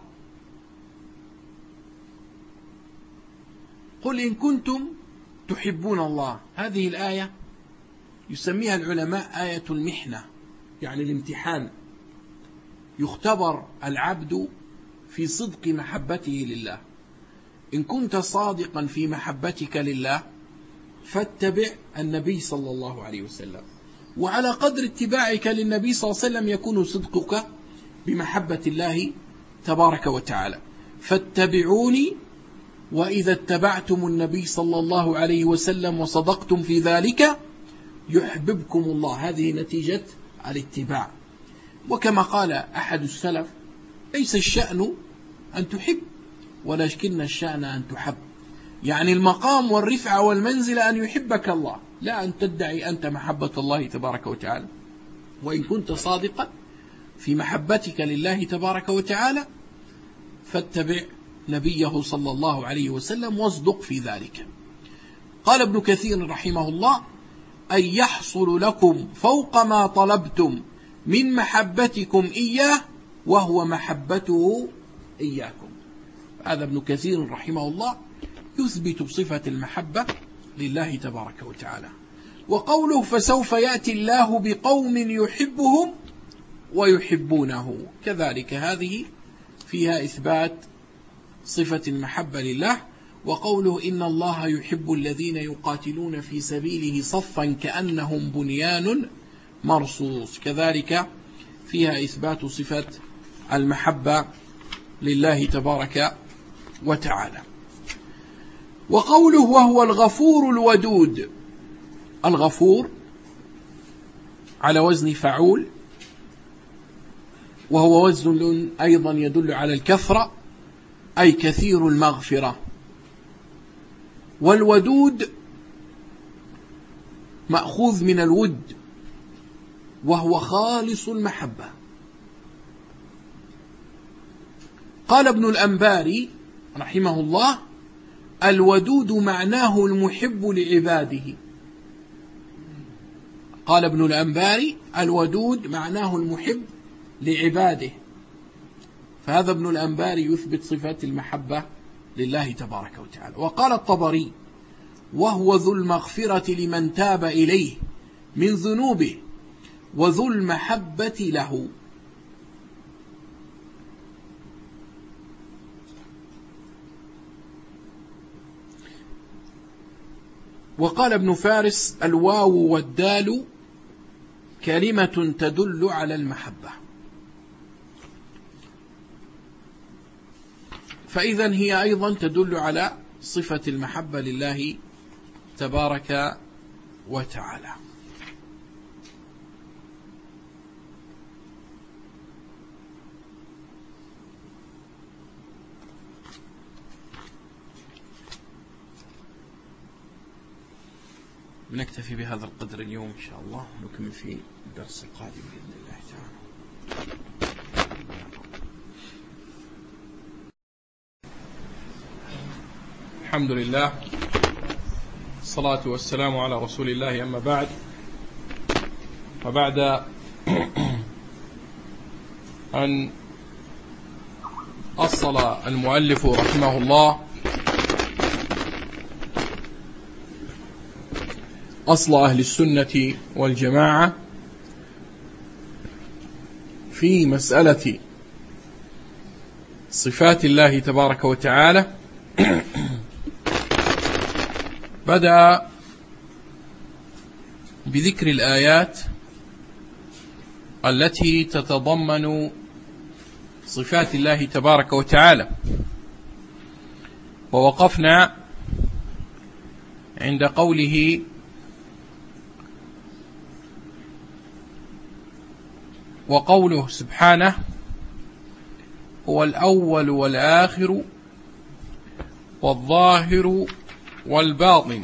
قل إن كنتم تحبون الله، هذه الآية يسميها العلماء آية المحنة، يعني الامتحان، يختبر العبد في صدق محبته لله. إن كنت صادقا في محبتك لله فاتبع النبي صلى الله عليه وسلم، وعلى قدر اتباعك للنبي صلى الله عليه وسلم يكون صدقك بمحبة الله تبارك وتعالى. فاتبعوني، وإذا اتبعتم النبي صلى الله عليه وسلم وصدقتم في ذلك يحببكم الله. هذه نتيجة الاتباع. وكما قال أحد السلف: ليس الشأن أن تحب، ولكن الشأن أن تحب. يعني المقام والرفعة والمنزلة أن يحبك الله، لا أن تدعي أنت محبة الله تبارك وتعالى. وإن كنت صادقا في محبتك لله تبارك وتعالى فاتبع نبيه صلى الله عليه وسلم واصدق في ذلك. قال ابن كثير رحمه الله: أن يحصل لكم فوق ما طلبتم من محبتكم إياه وهو محبته إياكم. هذا ابن كثير رحمه الله يثبت بصفة المحبة لله تبارك وتعالى. وقوله: فسوف يأتي الله بقوم يحبهم ويحبونه، كذلك هذه فيها إثبات صفة المحبة لله. وقوله: إن الله يحب الذين يقاتلون في سبيله صفا كأنهم بنيان مرصوص، كذلك فيها إثبات صفة المحبة لله تبارك وتعالى. وقوله: وهو الغفور الودود. الغفور على وزن فعول، وهو وزن أيضا يدل على الكثرة، أي كثير المغفرة. والودود مأخوذ من الود، وهو خالص المحبة. قال ابن الأنباري رحمه الله: الودود معناه المحب لعباده. قال ابن الأنباري: الودود معناه المحب لعباده. فهذا ابن الأنباري يثبت صفات المحبة لله تبارك وتعالى. وقال الطبري: وهو ذو المغفرة لمن تاب إليه من ذنوبه وذو المحبة له. وقال ابن فارس: الواو والدال كلمة تدل على المحبة. فإذن هي أيضا تدل على صفة المحبة لله تبارك وتعالى. نكتفي بهذا القدر اليوم إن شاء الله، ونكمل في الدرس القادم بإذن الله تعالى. الحمد لله، الصلاة والسلام على رسول الله، أما بعد. وبعد أن أصل المؤلف رحمه الله أصل أهل السنة والجماعة في مسألة صفات الله تبارك وتعالى، بدأ بذكر الآيات التي تتضمن صفات الله تبارك وتعالى، ووقفنا عند قوله: وقوله سبحانه: هو الأول والآخر والظاهر والباطن.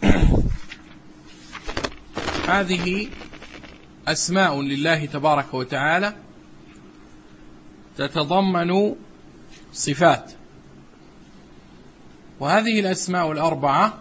هذه أسماء لله تبارك وتعالى تتضمن صفات، وهذه الأسماء الأربعة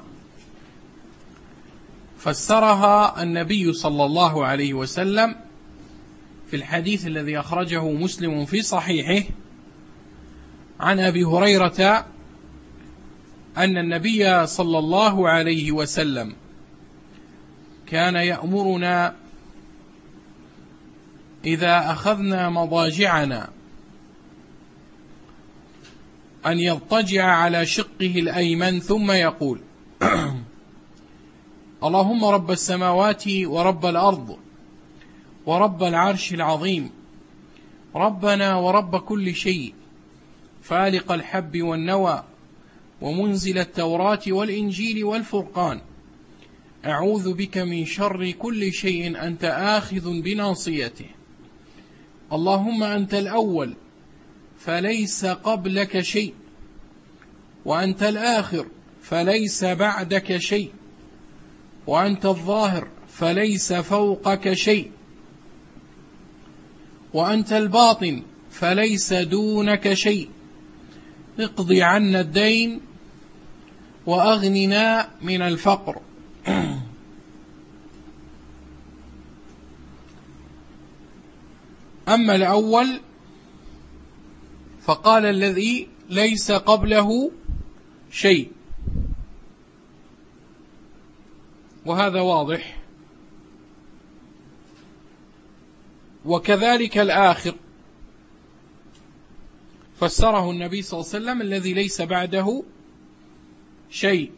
فسرها النبي صلى الله عليه وسلم في الحديث الذي أخرجه مسلم في صحيحه عن أبي هريرة أن النبي صلى الله عليه وسلم كان يأمرنا إذا أخذنا مضاجعنا أن يضطجع على شقه الأيمن ثم يقول: اللهم رب السماوات ورب الأرض ورب العرش العظيم، ربنا ورب كل شيء، فالق الحب والنوى ومنزل التوراة والإنجيل والفرقان، أعوذ بك من شر كل شيء أنت آخذ بناصيته. اللهم أنت الأول فليس قبلك شيء، وأنت الآخر فليس بعدك شيء، وأنت الظاهر فليس فوقك شيء، وأنت الباطن فليس دونك شيء. اقض عنا الدين وأغننا من الفقر. أما الأول فقال الذي ليس قبله شيء، وهذا واضح. وكذلك الآخر فسره النبي صلى الله عليه وسلم الذي ليس بعده شيء.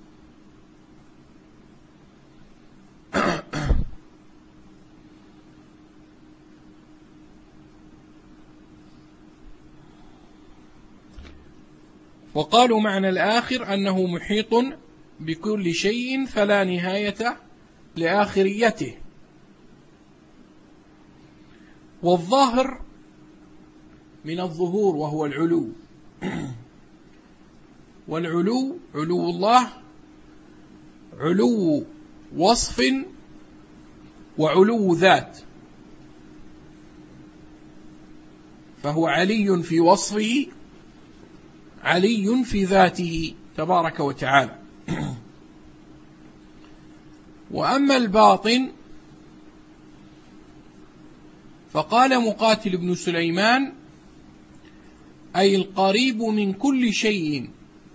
وقالوا معنى الآخر أنه محيط بكل شيء فلا نهاية لآخريته. والظاهر من الظهور وهو العلو، والعلو علو الله علو وصف وعلو ذات، فهو علي في وصفه علي في ذاته تبارك وتعالى. وأما الباطن فقال مقاتل بن سليمان أي القريب من كل شيء،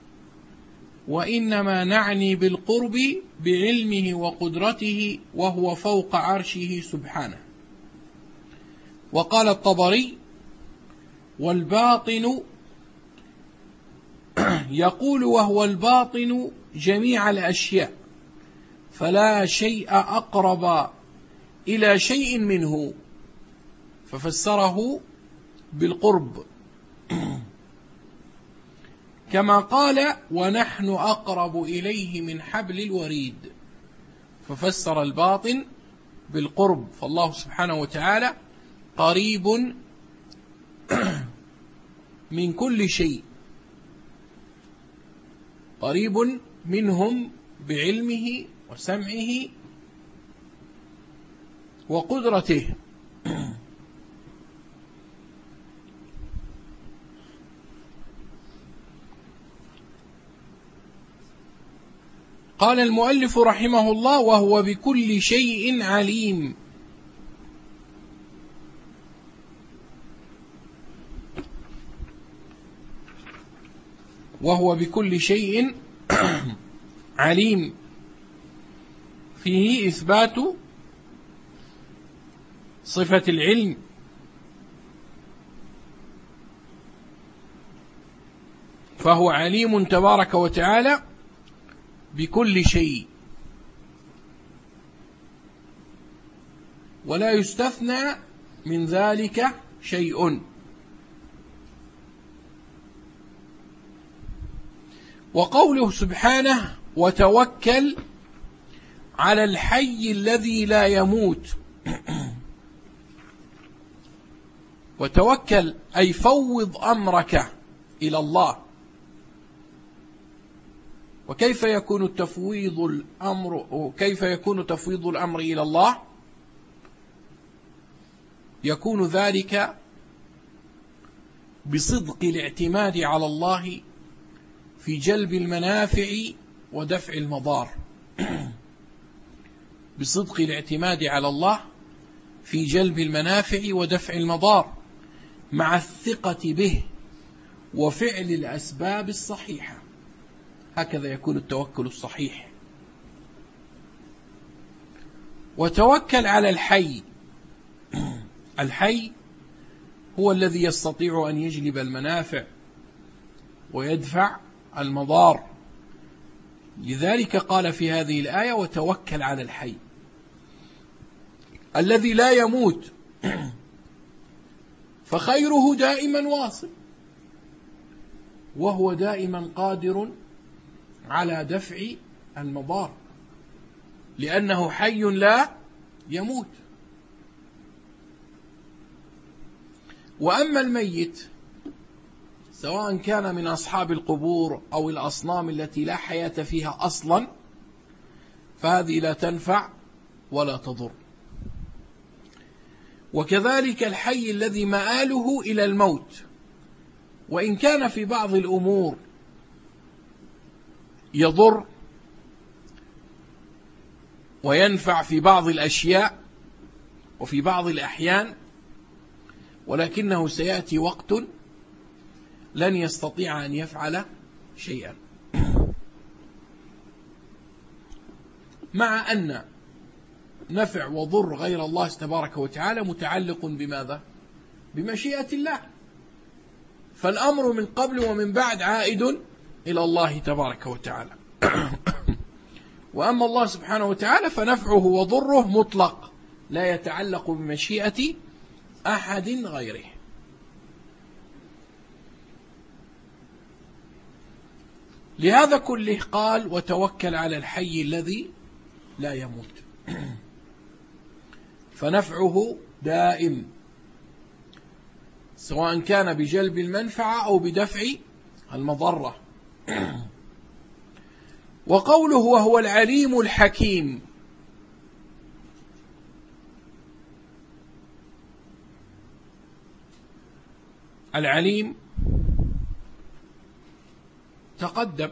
وإنما نعني بالقرب بعلمه وقدرته وهو فوق عرشه سبحانه. وقال الطبري والباطن يقول وهو الباطن جميع الأشياء، فلا شيء أقرب إلى شيء منه، ففسره بالقرب. كما قال ونحن أقرب إليه من حبل الوريد، ففسر الباطن بالقرب. فالله سبحانه وتعالى قريب من كل شيء، قريب منهم بعلمه وسمعه وقدرته. قال المؤلف رحمه الله وهو بكل شيء عليم. وهو بكل شيء عليم فيه إثبات صفة العلم، فهو عليم تبارك وتعالى بكل شيء، ولا يستثنى من ذلك شيء. وقوله سبحانه وتوكل على الحي الذي لا يموت، وتوكل أي فوض أمرك إلى الله. وكيف يكون التفويض الأمر وكيف يكون تفويض الأمر إلى الله؟ يكون ذلك بصدق الاعتماد على الله في جلب المنافع ودفع المضار. بصدق الاعتماد على الله في جلب المنافع ودفع المضار، مع الثقة به وفعل الأسباب الصحيحة. هكذا يكون التوكل الصحيح. وتوكل على الحي. الحي هو الذي يستطيع أن يجلب المنافع ويدفع المضار، لذلك قال في هذه الآية وتوكل على الحي الذي لا يموت، فخيره دائما واصل، وهو دائما قادر على دفع المضار، لأنه حي لا يموت. وأما الميت سواء كان من أصحاب القبور أو الأصنام التي لا حياة فيها أصلا، فهذه لا تنفع ولا تضر. وكذلك الحي الذي مآله إلى الموت، وإن كان في بعض الأمور يضر وينفع في بعض الأشياء وفي بعض الأحيان، ولكنه سيأتي وقت لن يستطيع أن يفعل شيئا. مع أن نفع وضر غير الله تبارك وتعالى متعلق بماذا؟ بمشيئة الله، فالأمر من قبل ومن بعد عائد إلى الله تبارك وتعالى. وأما الله سبحانه وتعالى فنفعه وضره مطلق، لا يتعلق بمشيئة أحد غيره. لهذا كله قال وتوكل على الحي الذي لا يموت، فنفعه دائم سواء كان بجلب المنفعة أو بدفع المضرة. وقوله وهو العليم الحكيم، العليم تقدم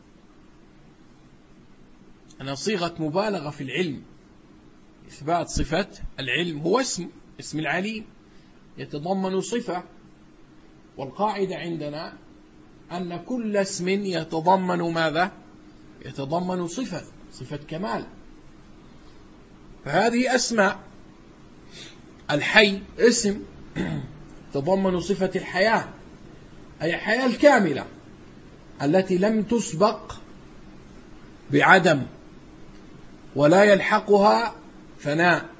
أن صيغة مبالغة في العلم، إثبات صفة العلم، هو اسم اسم العليم يتضمن صفة، والقاعدة عندنا أن كل اسم يتضمن ماذا؟ يتضمن صفة صفة كمال. فهذه أسماء. الحي اسم تضمن صفة الحياة، أي الحياة الكاملة التي لم تسبق بعدم ولا يلحقها فناء.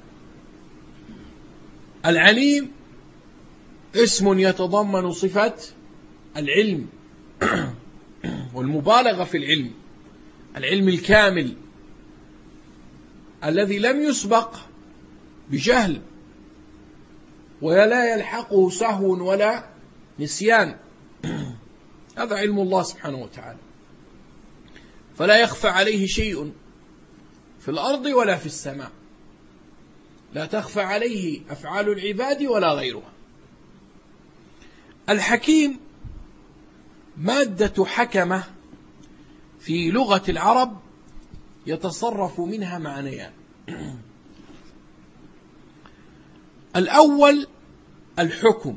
العليم اسم يتضمن صفة العلم والمبالغة في العلم، العلم الكامل الذي لم يسبق بجهل ولا يلحقه سهو ولا نسيان. هذا علم الله سبحانه وتعالى، فلا يخفى عليه شيء في الأرض ولا في السماء، لا تخفى عليه أفعال العباد ولا غيرها. الحكيم مادة حكمة في لغة العرب يتصرف منها معنيان. الأول الحكم،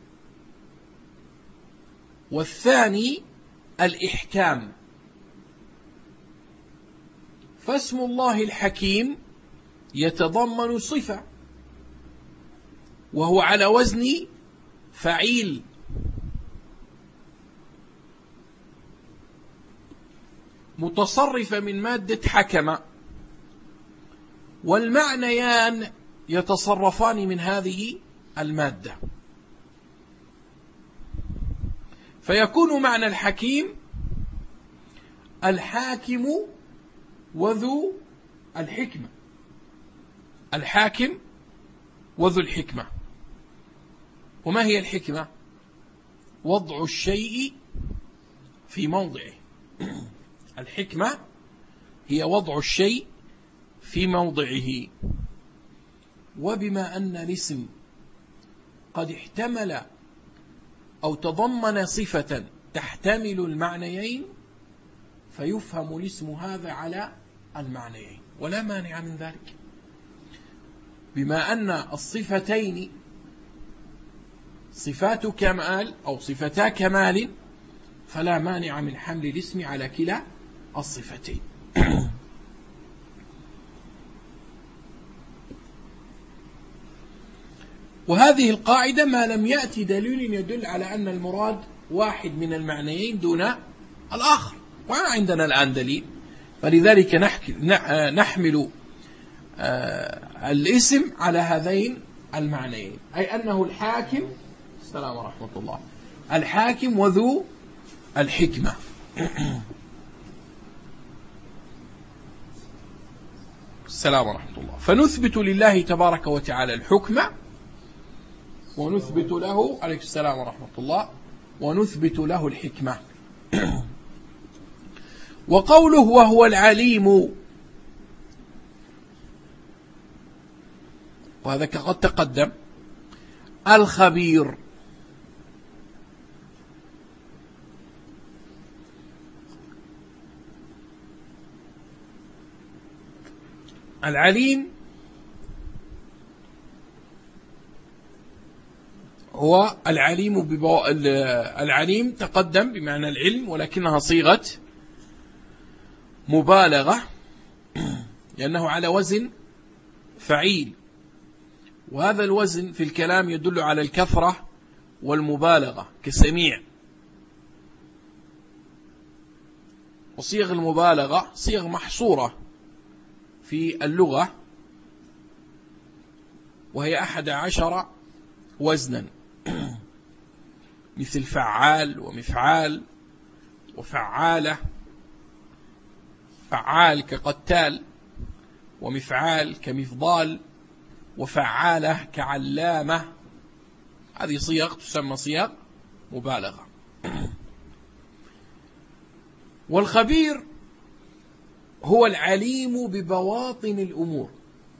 والثاني الإحكام. فاسم الله الحكيم يتضمن صفة، وهو على وزن فعيل، متصرفة من مادة حكمة، والمعنيان يتصرفان من هذه المادة، فيكون معنى الحكيم الحاكم وذو الحكمة، الحاكم وذو الحكمة. وما هي الحكمة؟ وضع الشيء في موضعه. الحكمة هي وضع الشيء في موضعه. وبما أن الاسم قد احتمل أو تضمن صفة تحتمل المعنيين، فيفهم الاسم هذا على المعنيين ولا مانع من ذلك. بما أن الصفتين صفات كمال أو صفتا كمال، فلا مانع من حمل الاسم على كلا الصفتين. وهذه القاعدة ما لم يأتي دليل يدل على أن المراد واحد من المعنيين دون الآخر، وما عندنا الآن دليل، فلذلك نحمل الاسم على هذين المعنيين، أي أنه الحاكم، السلام ورحمة الله، الحاكم وذو الحكمة. السلام ورحمة الله. فنثبت لله تبارك وتعالى الحكمة، ونثبت له عليك السلام ورحمة الله ونثبت له الحكمة. وقوله وهو العليم، وهذا قد تقدم، الخبير. العليم هو العليم ببو... العليم تقدم بمعنى العلم، ولكنها صيغة مبالغة لأنه على وزن فعيل، وهذا الوزن في الكلام يدل على الكثرة والمبالغة كسميع. وصيغ المبالغة صيغ محصورة في اللغة، وهي أحد عشر وزنا، مثل فعال ومفعال وفعالة. فعال كقتال، ومفعال كمفضال، وفعالة كعلامة. هذه صيغ تسمى صيغ مبالغة. والخبير هو العليم ببواطن الأمور.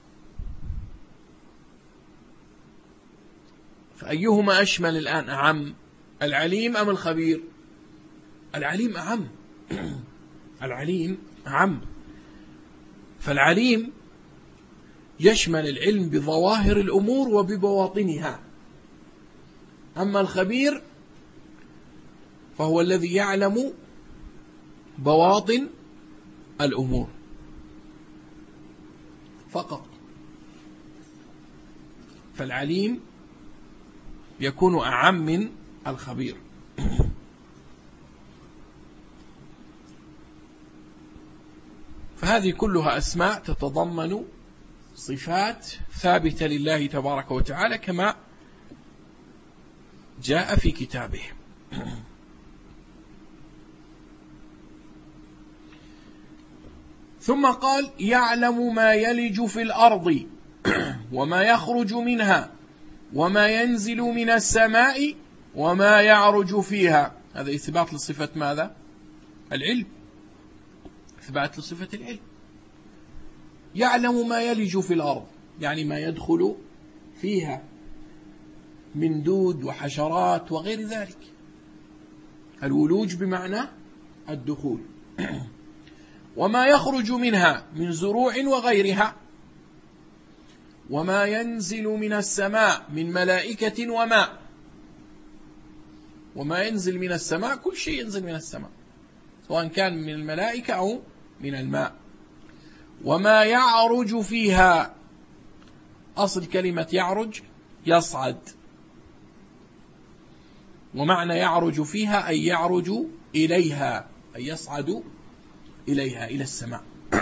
فأيهما أشمل الآن أعم، العليم أم الخبير؟ العليم أعم. العليم أعم. فالعليم يشمل العلم بظواهر الأمور وببواطنها، أما الخبير فهو الذي يعلم بواطن الأمور فقط. فالعليم يكون أعم من الخبير. فهذه كلها أسماء تتضمن صفات ثابتة لله تبارك وتعالى كما جاء في كتابه. ثم قال يعلم ما يلج في الأرض وما يخرج منها وما ينزل من السماء وما يعرج فيها. هذا إثبات لصفة ماذا؟ العلم. إثبات لصفة العلم. يعلم ما يلج في الأرض، يعني ما يدخل فيها من دود وحشرات وغير ذلك. الولوج بمعنى الدخول. وما يخرج منها من زروع وغيرها، وما ينزل من السماء من ملائكة وماء. وما ينزل من السماء كل شيء ينزل من السماء، سواء كان من الملائكة أو من الماء. وما يعرج فيها، أصل كلمة يعرج يصعد، ومعنى يعرج فيها أي يعرج إليها، أي يصعد إليها إلى السماء.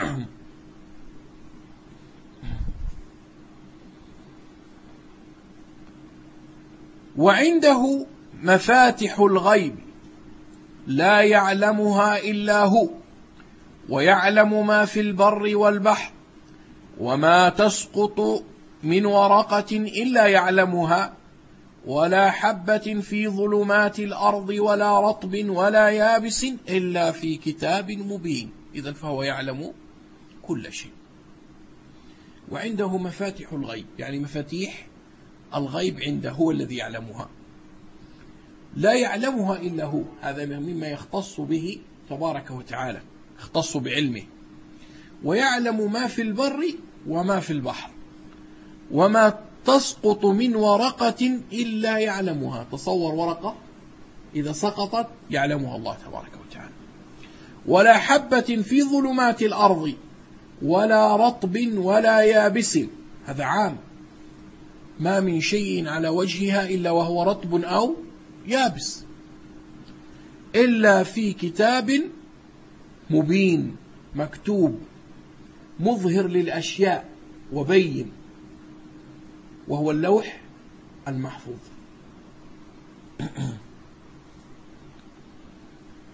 وعنده مفاتح الغيب لا يعلمها إلا هو، ويعلم ما في البر والبحر، وما تسقط من ورقة إلا يعلمها، ولا حبة في ظلمات الأرض ولا رطب ولا يابس إلا في كتاب مبين. إذن فهو يعلم كل شيء. وعنده مفاتح الغيب، يعني مفاتيح الغيب عنده، هو الذي يعلمها، لا يعلمها إلا هو. هذا مما يختص به تبارك وتعالى، يختص بعلمه. ويعلم ما في البر وما في البحر، وما تسقط من ورقة إلا يعلمها. تصور ورقة إذا سقطت يعلمها الله تبارك وتعالى. ولا حبة في ظلمات الأرض ولا رطب ولا يابس. هذا عام، ما من شيء على وجهها إلا وهو رطب أو يابس، إلا في كتاب مبين، مكتوب مظهر للأشياء وبين، وهو اللوح المحفوظ.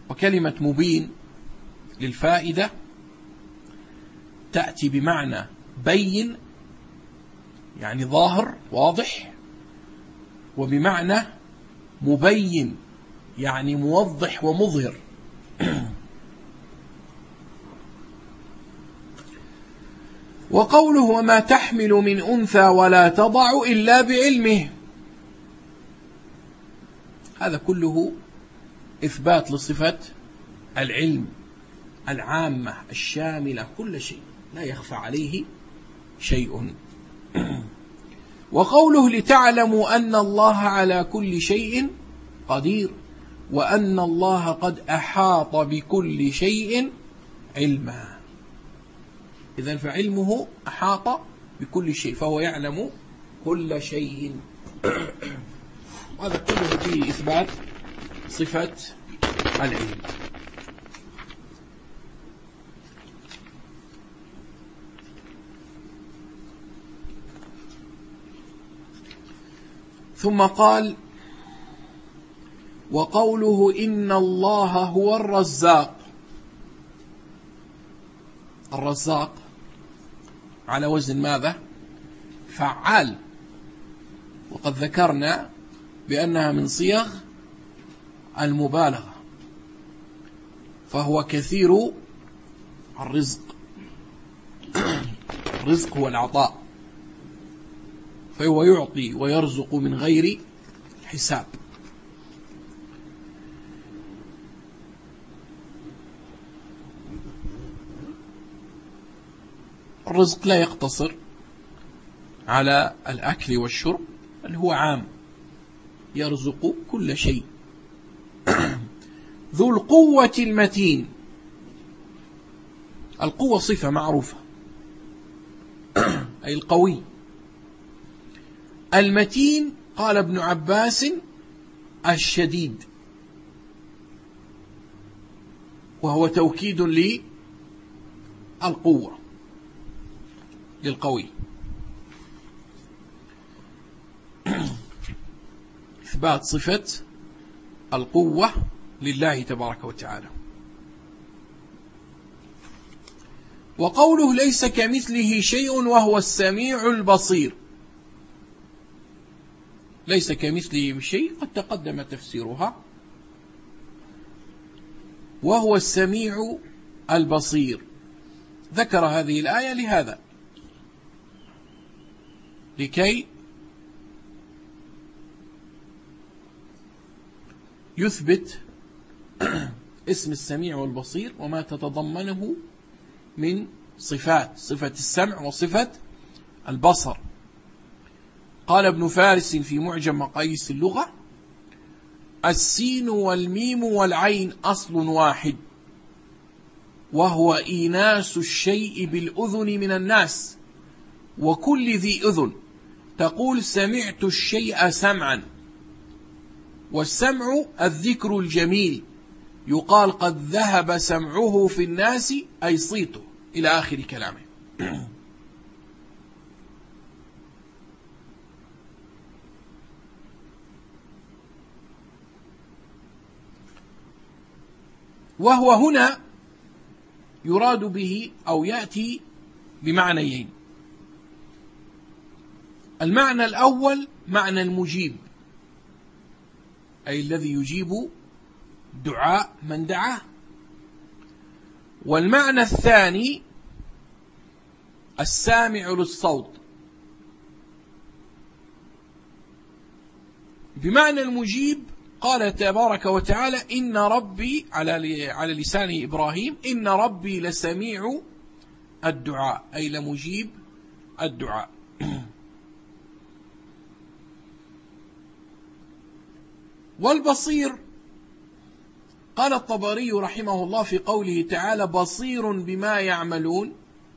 وكلمة مبين للفائدة تأتي بمعنى بين، يعني ظاهر واضح، وبمعنى مبين يعني موضح ومظهر. وقوله وما تحمل من أنثى ولا تضع إلا بعلمه، هذا كله إثبات لصفة العلم العامة الشاملة، كل شيء لا يخفى عليه شيء. وقوله لتعلموا أن الله على كل شيء قدير وأن الله قد أحاط بكل شيء علما. إذن فعلمه أحاط بكل شيء، فهو يعلم كل شيء. وهذا كله فيه إثبات صفة العلم. ثم قال وقوله إن الله هو الرزاق. الرزاق على وزن ماذا؟ فعال، وقد ذكرنا بأنها من صيغ المبالغة، فهو كثير الرزق. الرزق هو العطاء، فهو يعطي ويرزق من غير حساب. الرزق لا يقتصر على الأكل والشرب، بل هو عام، يرزق كل شيء. ذو القوة المتين. القوة صفة معروفة، أي القوي. المتين قال ابن عباس الشديد، وهو توكيد للقوة، للقوي. إثبات صفة القوة لله تبارك وتعالى. وقوله ليس كمثله شيء وهو السميع البصير. ليس كمثله شيء قد تقدم تفسيرها، وهو السميع البصير. ذكر هذه الآية لهذا، لكي يثبت اسم السميع والبصير وما تتضمنه من صفات، صفة السمع وصفة البصر. قال ابن فارس في معجم مقاييس اللغة: السين والميم والعين أصل واحد، وهو إيناس الشيء بالأذن من الناس، وكل ذي أذن تقول سمعت الشيء سمعا. والسمع الذكر الجميل، يقال قد ذهب سمعه في الناس، أي صيته، إلى آخر كلامه. وهو هنا يراد به أو يأتي بمعنيين. المعنى الأول معنى المجيب، أي الذي يجيب دعاء من دعاه. والمعنى الثاني السامع للصوت. بمعنى المجيب قال تبارك وتعالى: إن ربي، على على لسان إبراهيم، إن ربي لسميع الدعاء، أي لمجيب الدعاء. والبصير قال الطبري رحمه الله في قوله تعالى: بصير بما يعملون،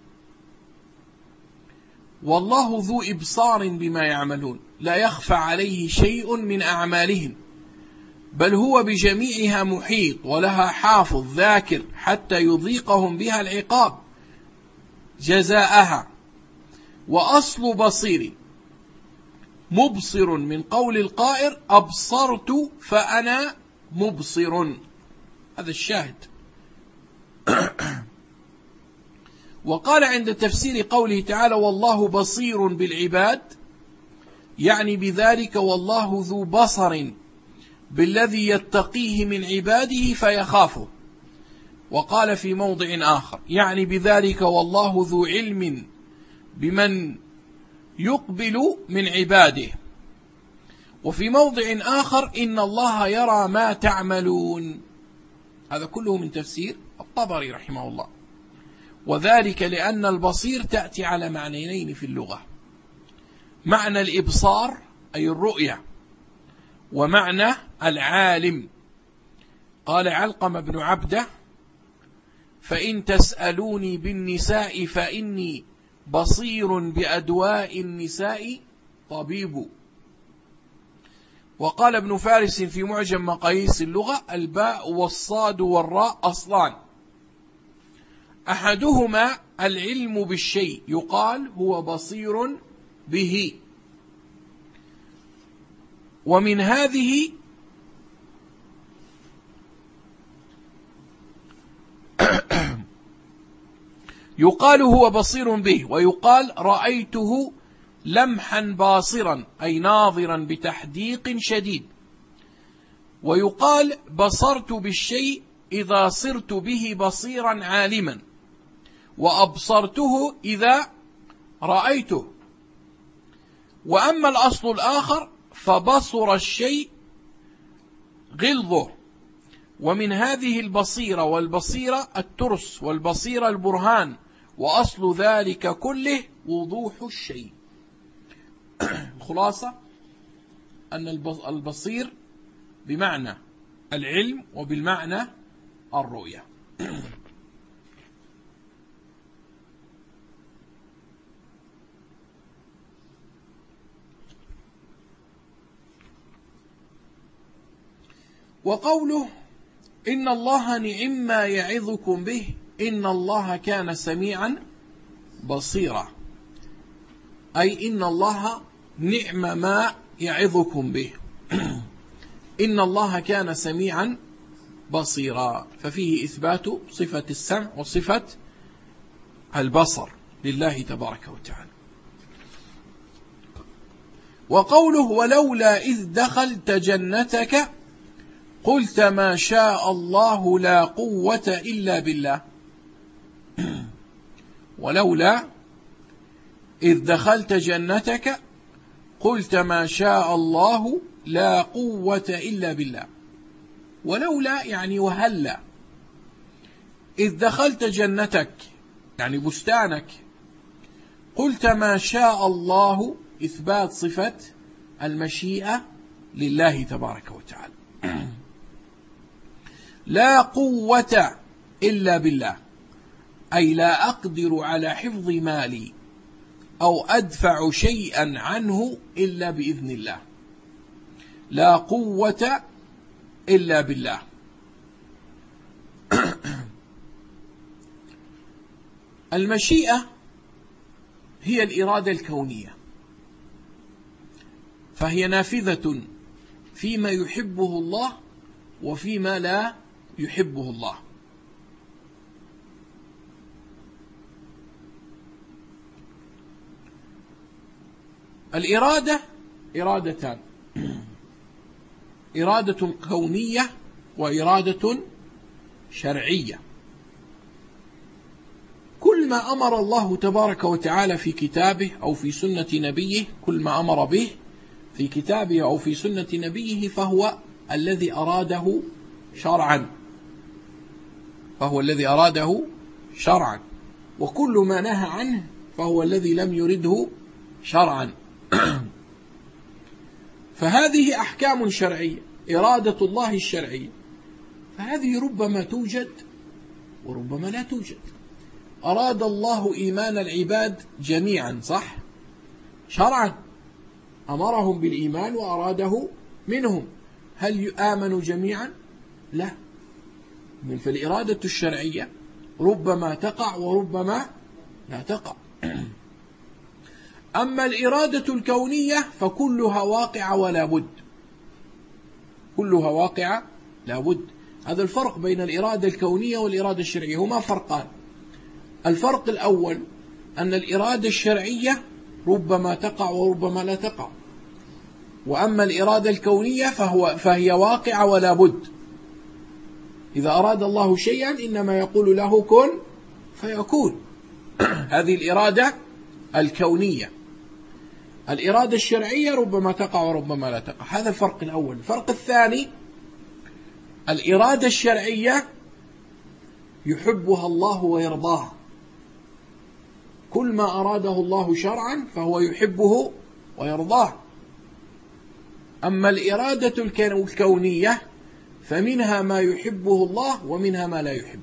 والله ذو إبصار بما يعملون، لا يخفى عليه شيء من أعمالهم، بل هو بجميعها محيط، ولها حافظ ذاكر حتى يذيقهم بها العقاب جزاءها. وأصل بصير مبصر، من قول القائر: أبصرت فأنا مبصر، هذا الشاهد. وقال عند تفسير قوله تعالى والله بصير بالعباد، يعني بذلك والله ذو بصر بالذي يتقيه من عباده فيخافه. وقال في موضع آخر يعني بذلك والله ذو علم بمن يقبل من عباده. وفي موضع آخر إن الله يرى ما تعملون. هذا كله من تفسير الطبري رحمه الله. وذلك لأن البصير تأتي على معنيين في اللغة: معنى الإبصار أي الرؤية، ومعنى العالم. قال علقمة بن عبده: فإن تسألوني بالنساء فإني بصير بأدواء النساء طبيب. وقال ابن فارس في معجم مقاييس اللغة: الباء والصاد والراء أصلان، أحدهما العلم بالشيء يقال هو بصير به، ومن هذه يقال هو بصير به، ويقال رأيته لمحا باصرا أي ناظرا بتحديق شديد، ويقال بصرت بالشيء إذا صرت به بصيرا عالما، وأبصرته إذا رأيته. وأما الأصل الآخر فبصر الشيء غلظه، ومن هذه البصيرة والبصيرة الترس، والبصيرة البرهان، وأصل ذلك كله وضوح الشيء. الخلاصة أن البصير بمعنى العلم وبالمعنى الرؤية. وقوله إن الله نعم ما يعظكم به إن الله كان سميعا بصيرا، أي إن الله نعم ما يعظكم به إن الله كان سميعا بصيرا، ففيه إثبات صفة السمع وصفة البصر لله تبارك وتعالى. وقوله ولولا إذ دخلت جنتك قلت ما شاء الله لا قوة إلا بالله. ولولا إذ دخلت جنتك قلت ما شاء الله لا قوة إلا بالله. ولولا يعني وهلا. إذ دخلت جنتك يعني بستانك، قلت ما شاء الله إثبات صفة المشيئة لله تبارك وتعالى. لا قوة إلا بالله، أي لا أقدر على حفظ مالي أو أدفع شيئا عنه إلا بإذن الله. لا قوة إلا بالله. المشيئة هي الإرادة الكونية، فهي نافذة فيما يحبه الله وفيما لا يحبه الله. الإرادة إرادتان: إرادة كونية وإرادة شرعية. كل ما أمر الله تبارك وتعالى في كتابه أو في سنة نبيه، كل ما أمر به في كتابه أو في سنة نبيه فهو الذي أراده شرعا، فهو الذي أراده شرعا، وكل ما نهى عنه فهو الذي لم يرده شرعا. فهذه أحكام شرعية، إرادة الله الشرعية، فهذه ربما توجد وربما لا توجد. أراد الله إيمان العباد جميعا، صح؟ شرعا أمرهم بالإيمان وأراده منهم. هل آمنوا جميعا؟ لا. فالإرادة الشرعية ربما تقع وربما لا تقع. أما الإرادة الكونية فكلها واقعة ولا بد، كلها واقعة لا بد. هذا الفرق بين الإرادة الكونية والإرادة الشرعية، هما فرقان. الفرق الأول أن الإرادة الشرعية ربما تقع وربما لا تقع، وأما الإرادة الكونية فهو فهي واقعة ولا بد. إذا أراد الله شيئا إنما يقول له كن فيكون. هذه الإرادة الكونية. الإرادة الشرعية ربما تقع وربما لا تقع. هذا الفرق الأول. الفرق الثاني، الإرادة الشرعية يحبها الله ويرضاها، كل ما أراده الله شرعا فهو يحبه ويرضاه. أما الإرادة الكونية فمنها ما يحبه الله ومنها ما لا يحبه.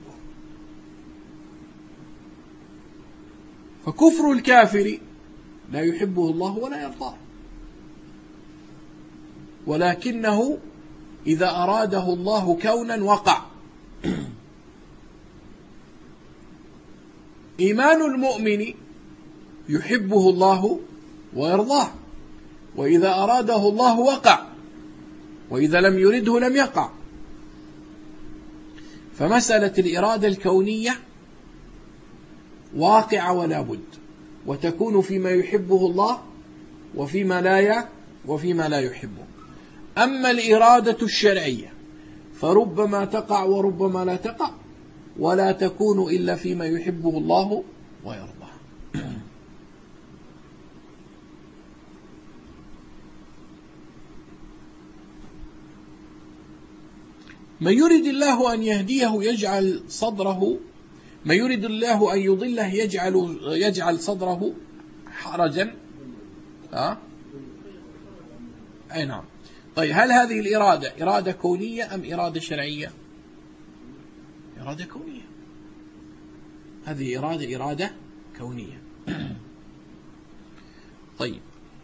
فكفر الكافر لا يحبه الله ولا يرضاه، ولكنه إذا أراده الله كونا وقع. إيمان المؤمن يحبه الله ويرضاه، وإذا أراده الله وقع، وإذا لم يرده لم يقع. فمسألة الإرادة الكونية واقعة ولا بد، وتكون فيما يحبه الله وفيما لا وفيما لا يحبه. أما الإرادة الشرعية فربما تقع وربما لا تقع، ولا تكون إلا فيما يحبه الله ويرضاه. من يريد الله أن يهديه يجعل صدره من يريد الله أن يضله يجعل يجعل صدره حرجا. ها؟ أي نعم. طيب، هل هذه الإرادة إرادة كونية أم إرادة شرعية؟ إرادة كونية. هذه إرادة إرادة كونية. طيب،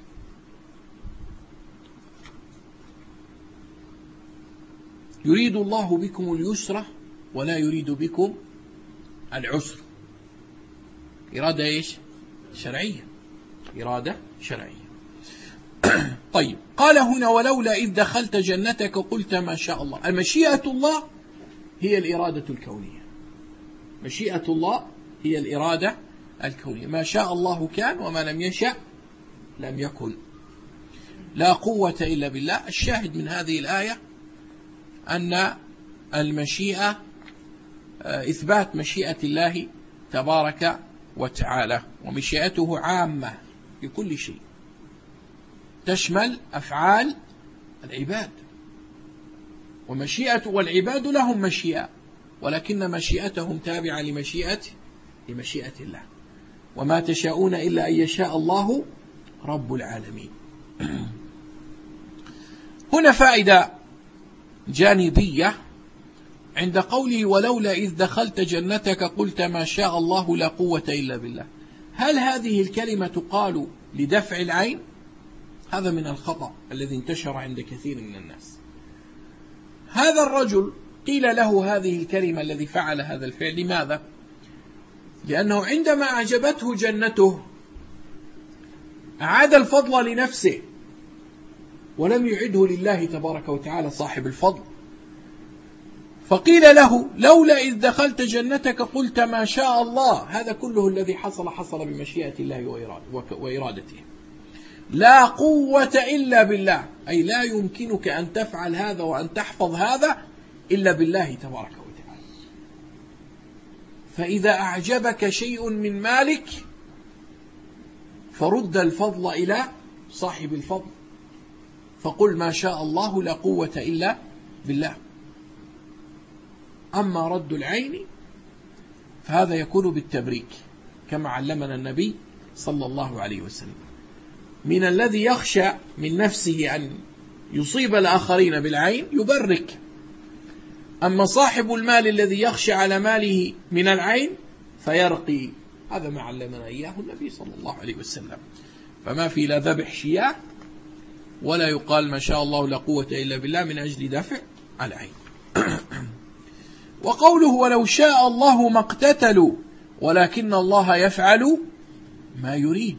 يريد الله بكم اليسر ولا يريد بكم العسر. إرادة إيش؟ شرعية. إرادة شرعية. طيب، قال هنا ولولا إذ دخلت جنتك قلت ما شاء الله. المشيئة الله هي الإرادة الكونية. مشيئة الله هي الإرادة الكونية. ما شاء الله كان وما لم يشأ لم يكن. لا قوة إلا بالله. الشاهد من هذه الآية أن المشيئة إثبات مشيئة الله تبارك وتعالى، ومشيئته عامة لكل شيء، تشمل أفعال العباد. ومشيئة والعباد لهم مشيئة، ولكن مشيئتهم تابعة لمشيئة لمشيئة الله. وما تشاءون إلا أن يشاء الله رب العالمين. هنا فائدة جانبية عند قوله ولولا إذ دخلت جنتك قلت ما شاء الله لا قوة إلا بالله. هل هذه الكلمة تقال لدفع العين؟ هذا من الخطأ الذي انتشر عند كثير من الناس. هذا الرجل قيل له هذه الكلمة الذي فعل هذا الفعل. لماذا؟ لأنه عندما أعجبته جنته أعاد الفضل لنفسه ولم يعده لله تبارك وتعالى صاحب الفضل. فقيل له لولا إذ دخلت جنتك قلت ما شاء الله. هذا كله الذي حصل حصل بمشيئة الله وإرادته. لا قوة إلا بالله، أي لا يمكنك أن تفعل هذا وأن تحفظ هذا إلا بالله تبارك وتعالى. فإذا أعجبك شيء من مالك فرد الفضل إلى صاحب الفضل، فقل ما شاء الله لا قوة إلا بالله. أما رد العين فهذا يكون بالتبريك كما علمنا النبي صلى الله عليه وسلم. من الذي يخشى من نفسه أن يصيب الآخرين بالعين يبرك. أما صاحب المال الذي يخشى على ماله من العين فيرقي. هذا ما علمنا إياه النبي صلى الله عليه وسلم. فما في لا ذبح شياه ولا يقال ما شاء الله لا قوة إلا بالله من أجل دفع العين. وقوله ولو شاء الله ما اقتتلوا ولكن الله يفعل ما يريد.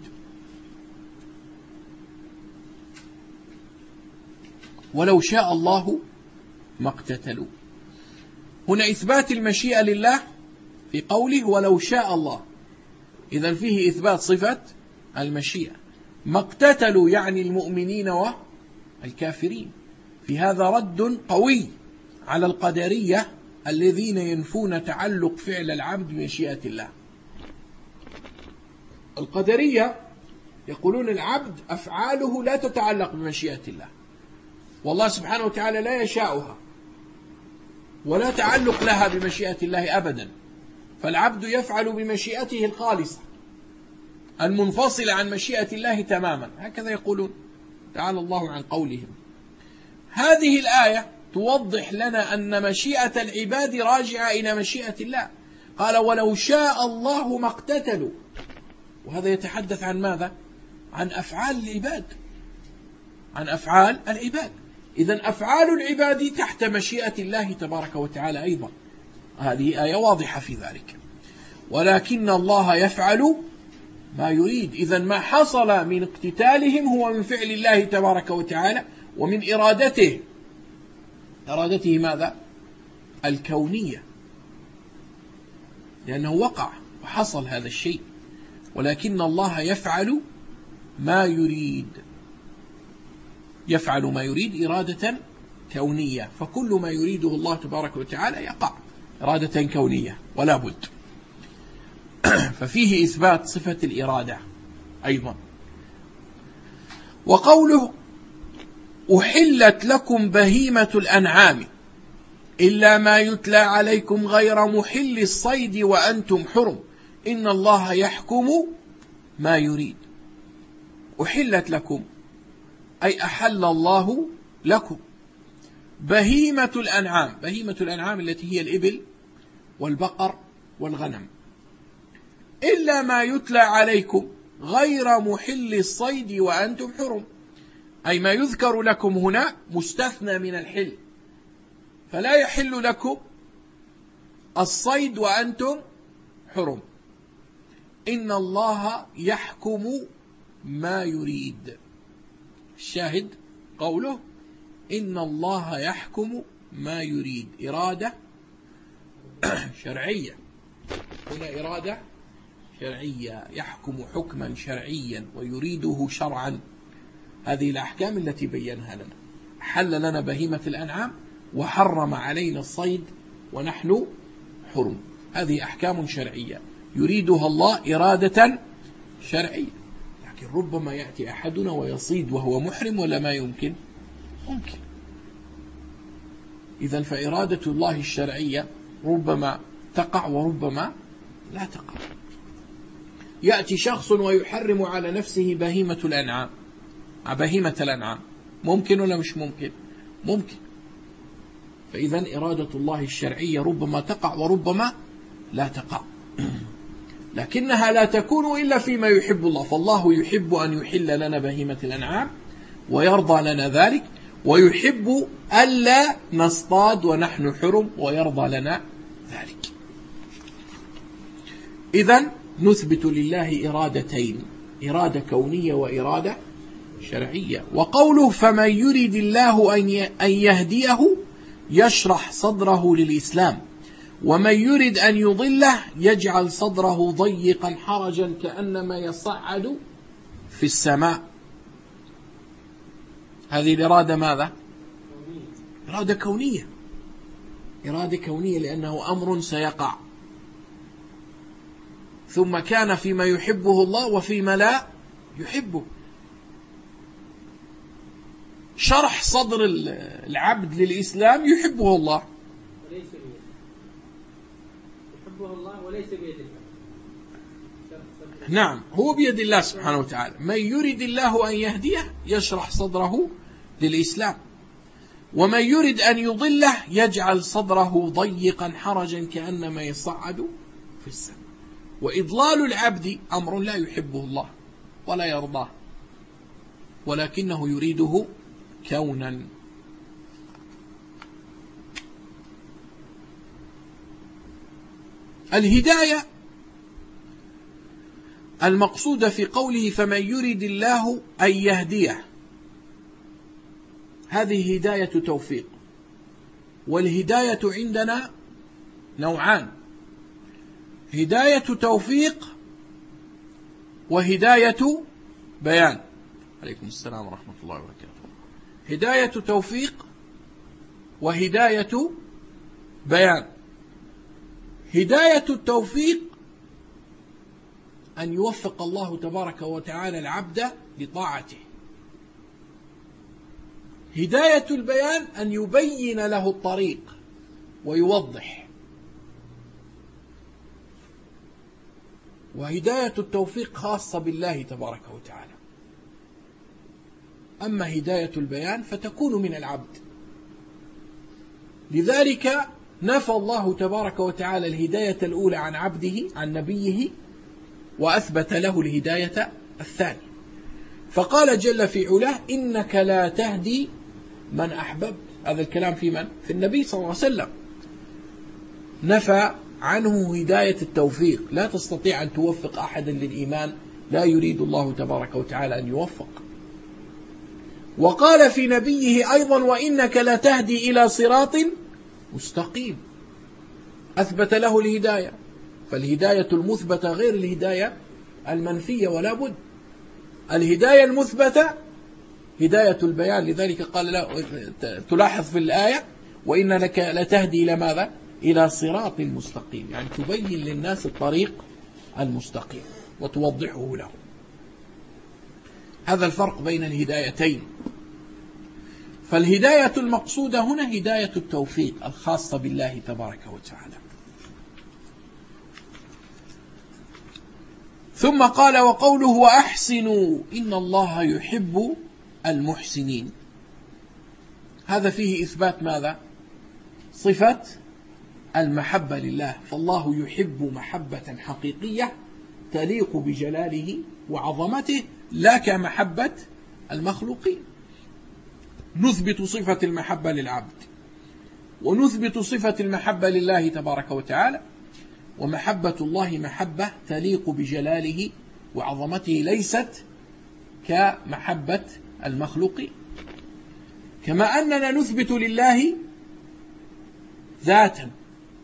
ولو شاء الله ما اقتتلوا. هنا إثبات المشيئة لله في قوله ولو شاء الله، إذن فيه إثبات صفة المشيئة. ما اقتتلوا يعني المؤمنين والكافرين، في هذا رد قوي على القدرية الذين ينفون تعلق فعل العبد بمشيئة الله. القدرية يقولون العبد أفعاله لا تتعلق بمشيئة الله، والله سبحانه وتعالى لا يشاءها ولا تعلق لها بمشيئة الله أبدا، فالعبد يفعل بمشيئته الخالصة المنفصلة عن مشيئة الله تماما، هكذا يقولون، تعالى الله عن قولهم. هذه الآية توضح لنا أن مشيئة العباد راجعة إلى مشيئة الله. قال ولو شاء الله ما اقتتلوا، وهذا يتحدث عن ماذا؟ عن أفعال العباد، عن أفعال العباد. إذن أفعال العباد تحت مشيئة الله تبارك وتعالى أيضا، هذه آية واضحة في ذلك. ولكن الله يفعل ما يريد، إذن ما حصل من اقتتالهم هو من فعل الله تبارك وتعالى ومن إرادته. إرادته ماذا؟ الكونية، لأنه وقع وحصل هذا الشيء. ولكن الله يفعل ما يريد، يفعل ما يريد إرادة كونية، فكل ما يريده الله تبارك وتعالى يقع إرادة كونية ولا بد. ففيه إثبات صفة الإرادة أيضا. وقوله أحلت لكم بهيمة الأنعام إلا ما يتلى عليكم غير محل الصيد وأنتم حرم إن الله يحكم ما يريد. أحلت لكم أي أحل الله لكم بهيمة الأنعام، بهيمة الأنعام التي هي الإبل والبقر والغنم، إلا ما يتلى عليكم غير محل الصيد وأنتم حرم، أي ما يذكر لكم هنا مستثنى من الحل، فلا يحل لكم الصيد وأنتم حرم. إن الله يحكم ما يريد. الشاهد قوله إن الله يحكم ما يريد، إرادة شرعية، هنا إرادة شرعية، يحكم حكما شرعيا ويريده شرعا. هذه الأحكام التي بينها لنا، حل لنا بهيمة الأنعام وحرم علينا الصيد ونحن حرم، هذه أحكام شرعية يريدها الله إرادة شرعية. لكن ربما يأتي أحدنا ويصيد وهو محرم ولا ما يمكن؟ ممكن. إذن فإرادة الله الشرعية ربما تقع وربما لا تقع. يأتي شخص ويحرم على نفسه بهيمة الأنعام، بهيمة الأنعام، ممكن ولا مش ممكن؟ ممكن. فإذن إرادة الله الشرعية ربما تقع وربما لا تقع، لكنها لا تكون إلا فيما يحب الله. فالله يحب أن يحل لنا بهيمة الأنعام ويرضى لنا ذلك، ويحب ألا نصطاد ونحن حرم ويرضى لنا ذلك. إذن نثبت لله إرادتين، إرادة كونية وإرادة شرعية. وقوله فمن يريد الله أن يهديه يشرح صدره للإسلام ومن يريد أن يضله يجعل صدره ضيقا حرجا كأنما يصعد في السماء. هذه الإرادة ماذا؟ إرادة كونية، إرادة كونية لأنه أمر سيقع، ثم كان فيما يحبه الله وفيما لا يحبه. شرح صدر العبد للإسلام يحبه الله، وليس بيده، يحبه الله وليس بيد الله. نعم، هو بيد الله سبحانه وتعالى. من يريد الله أن يهديه يشرح صدره للإسلام، ومن يريد أن يضله يجعل صدره ضيقا حرجا كأنما يصعد في السماء. وإضلال العبد أمر لا يحبه الله ولا يرضاه، ولكنه يريده كونا. الهداية المقصودة في قوله فمن يريد الله أن يهديه، هذه هداية توفيق. والهداية عندنا نوعان: هداية توفيق وهداية بيان. عليكم السلام ورحمة الله وبركاته. هداية توفيق وهداية بيان. هداية التوفيق أن يوفق الله تبارك وتعالى العبد لطاعته. هداية البيان أن يبين له الطريق ويوضح. وهداية التوفيق خاصة بالله تبارك وتعالى. أما هداية البيان فتكون من العبد. لذلك نفى الله تبارك وتعالى الهداية الأولى عن عبده عن نبيه وأثبت له الهداية الثانية، فقال جل في علاه: إنك لا تهدي من أحببت. هذا الكلام في من؟ في النبي صلى الله عليه وسلم. نفى عنه هداية التوفيق، لا تستطيع أن توفق أحدا للإيمان لا يريد الله تبارك وتعالى أن يوفق. وقال في نبيه أيضا: وإنك لا تهدي إلى صراط مستقيم. أثبت له الهداية، فالهداية المثبتة غير الهداية المنفية ولا بد. الهداية المثبتة هداية البيان، لذلك قال لا تلاحظ في الآية: وإنك لتهدي إلى ماذا؟ إلى صراط مستقيم، يعني تبين للناس الطريق المستقيم وتوضحه له. هذا الفرق بين الهدايتين. فالهداية المقصودة هنا هداية التوفيق الخاصة بالله تبارك وتعالى. ثم قال: وقوله وأحسنوا إن الله يحب المحسنين. هذا فيه إثبات ماذا؟ صفة المحبة لله، فالله يحب محبة حقيقية تليق بجلاله وعظمته لا كمحبة المخلوقين. نثبت صفة المحبة للعبد، ونثبت صفة المحبة لله تبارك وتعالى. ومحبة الله محبة تليق بجلاله وعظمته، ليست كمحبة المخلوقين. كما أننا نثبت لله ذاتا،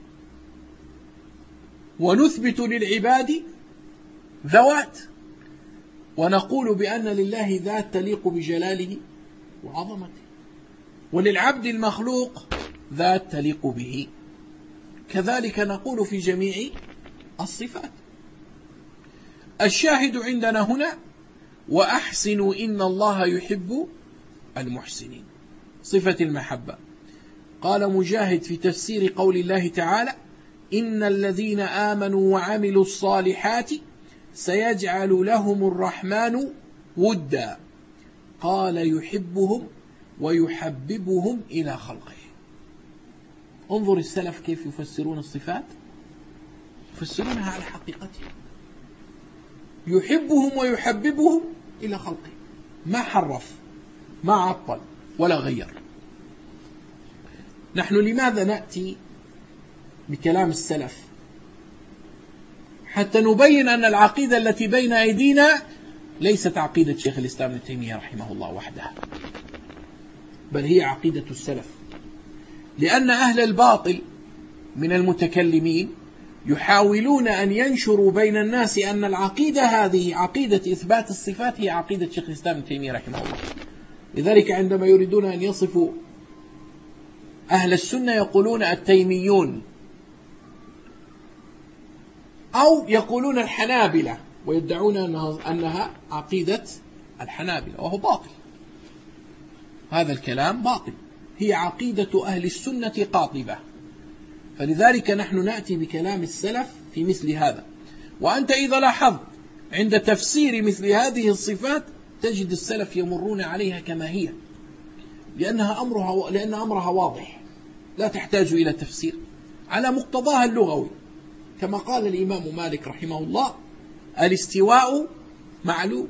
ونثبت للعباد ذوات، ونقول بأن لله ذات تليق بجلاله وعظمته، وللعبد المخلوق ذات تليق به. كذلك نقول في جميع الصفات. الشاهد عندنا هنا: وأحسنوا إن الله يحب المحسنين، صفة المحبة. قال مجاهد في تفسير قول الله تعالى: إن الذين آمنوا وعملوا الصالحات سيجعل لهم الرحمن ودا، قال يحبهم ويحببهم إلى خلقه. انظر السلف كيف يفسرون الصفات، يفسرونها على حقيقتها. يحبهم ويحببهم إلى خلقه، ما حرف، ما عطل ولا غير. نحن لماذا نأتي بكلام السلف؟ حتى نبين أن العقيدة التي بين أيدينا ليست عقيدة شيخ الإسلام ابن تيمية رحمه الله وحدها، بل هي عقيدة السلف. لأن أهل الباطل من المتكلمين يحاولون أن ينشروا بين الناس أن العقيدة هذه عقيدة إثبات الصفات هي عقيدة شيخ الإسلام ابن تيمية رحمه الله. لذلك عندما يريدون أن يصفوا أهل السنة يقولون التيميون، أو يقولون الحنابلة ويدعون أنها عقيدة الحنابلة، وهو باطل. هذا الكلام باطل، هي عقيدة أهل السنة قاطبة. فلذلك نحن نأتي بكلام السلف في مثل هذا. وأنت إذا لاحظت عند تفسير مثل هذه الصفات تجد السلف يمرون عليها كما هي، لأنها أمرها لأن أمرها واضح لا تحتاج إلى تفسير، على مقتضاها اللغوي. كما قال الإمام مالك رحمه الله: الاستواء معلوم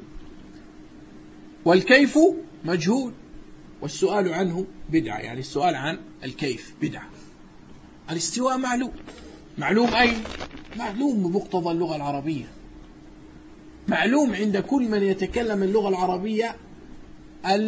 والكيف مجهول والسؤال عنه بدعة. يعني السؤال عن الكيف بدعة. الاستواء معلوم، معلوم أين؟ معلوم بمقتضى اللغة العربية، معلوم عند كل من يتكلم اللغة العربية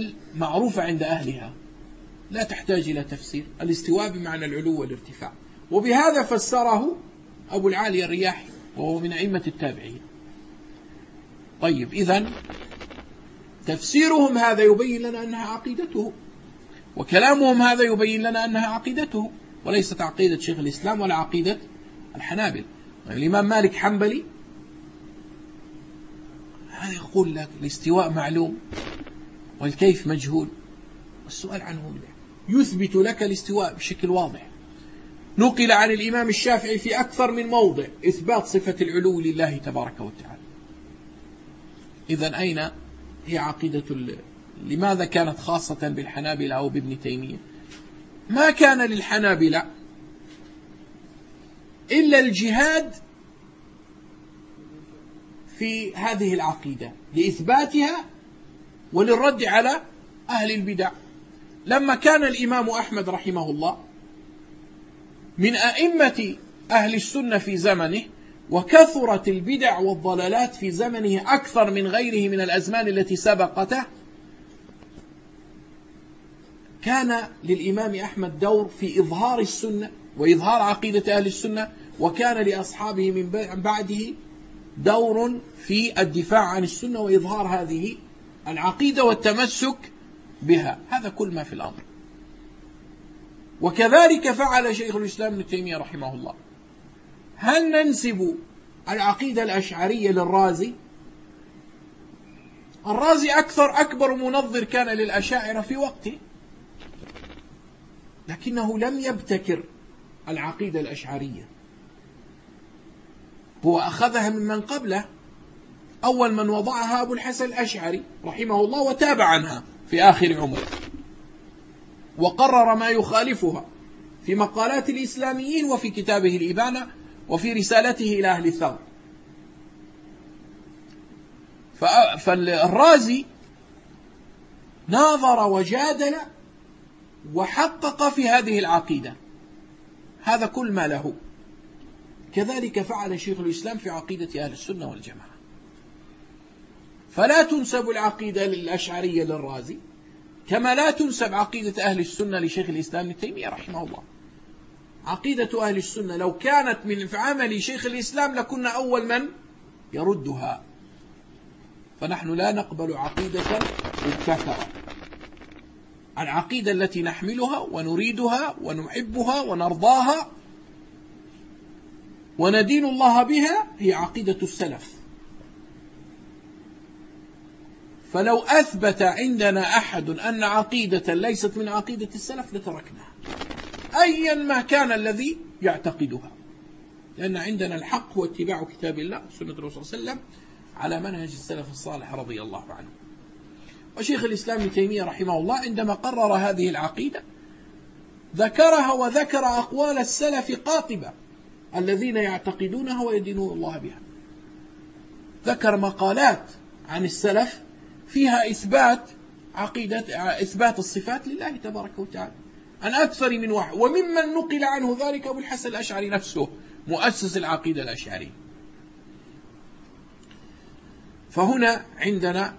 المعروفة عند أهلها، لا تحتاج إلى تفسير. الاستواء بمعنى العلو والارتفاع، وبهذا فسره أبو العالي الرياحي وهو من أئمة التابعين. طيب، إذن تفسيرهم هذا يبين لنا أنها عقيدته، وكلامهم هذا يبين لنا أنها عقيدته، وليست عقيدة شيخ الإسلام ولا عقيدة الحنابل. الإمام مالك حنبلي، هذا يقول لك الاستواء معلوم والكيف مجهول، والسؤال عنه يثبت لك الاستواء بشكل واضح. نقل عن الإمام الشافعي في أكثر من موضع إثبات صفة العلو لله تبارك وتعالى. إذن أين هي عقيدة ال... لماذا كانت خاصة بالحنابلة أو بابن تيمية؟ ما كان للحنابلة إلا الجهاد في هذه العقيدة لإثباتها وللرد على أهل البدع. لما كان الإمام أحمد رحمه الله من أئمة أهل السنة في زمنه، وكثرت البدع والضلالات في زمنه أكثر من غيره من الأزمان التي سبقته، كان للإمام أحمد دور في إظهار السنة وإظهار عقيدة أهل السنة، وكان لأصحابه من بعده دور في الدفاع عن السنة وإظهار هذه العقيدة والتمسك بها. هذا كل ما في الأمر. وكذلك فعل شيخ الإسلام ابن تيمية رحمه الله. هل ننسب العقيدة الأشعرية للرازي؟ الرازي أكثر أكبر منظر كان للأشاعرة في وقته، لكنه لم يبتكر العقيدة الأشعرية، هو أخذها ممن قبله. أول من وضعها أبو الحسن الأشعري رحمه الله، وتاب عنها في آخر عمره، وقرر ما يخالفها في مقالات الإسلاميين وفي كتابه الإبانة وفي رسالته إلى أهل الثغر. فالرازي ناظر وجادل وحقق في هذه العقيدة، هذا كل ما له. كذلك فعل شيخ الإسلام في عقيدة أهل السنة والجماعة. فلا تنسب العقيدة للأشعرية للرازي، كما لا تنسب عقيدة أهل السنة لشيخ الإسلام ابن تيمية رحمه الله. عقيدة أهل السنة لو كانت من عمل شيخ الإسلام لكنا أول من يردها، فنحن لا نقبل عقيدة مبتكرة. العقيدة التي نحملها ونريدها ونحبها ونرضاها وندين الله بها هي عقيدة السلف. فلو أثبت عندنا أحد أن عقيدة ليست من عقيدة السلف لتركناها أيا ما كان الذي يعتقدها، لأن عندنا الحق هو اتباع كتاب الله وسنة الرسول صلى الله عليه وسلم على منهج السلف الصالح رضي الله عنه. وشيخ الإسلام ابن تيمية رحمه الله عندما قرر هذه العقيدة ذكرها وذكر أقوال السلف قاطبة الذين يعتقدونها ويدينون الله بها. ذكر مقالات عن السلف فيها إثبات عقيدة إثبات الصفات لله تبارك وتعالى عن أكثر من واحد، وممن نقل عنه ذلك أبو الحسن الأشعري نفسه مؤسس العقيدة الأشعري. فهنا عندنا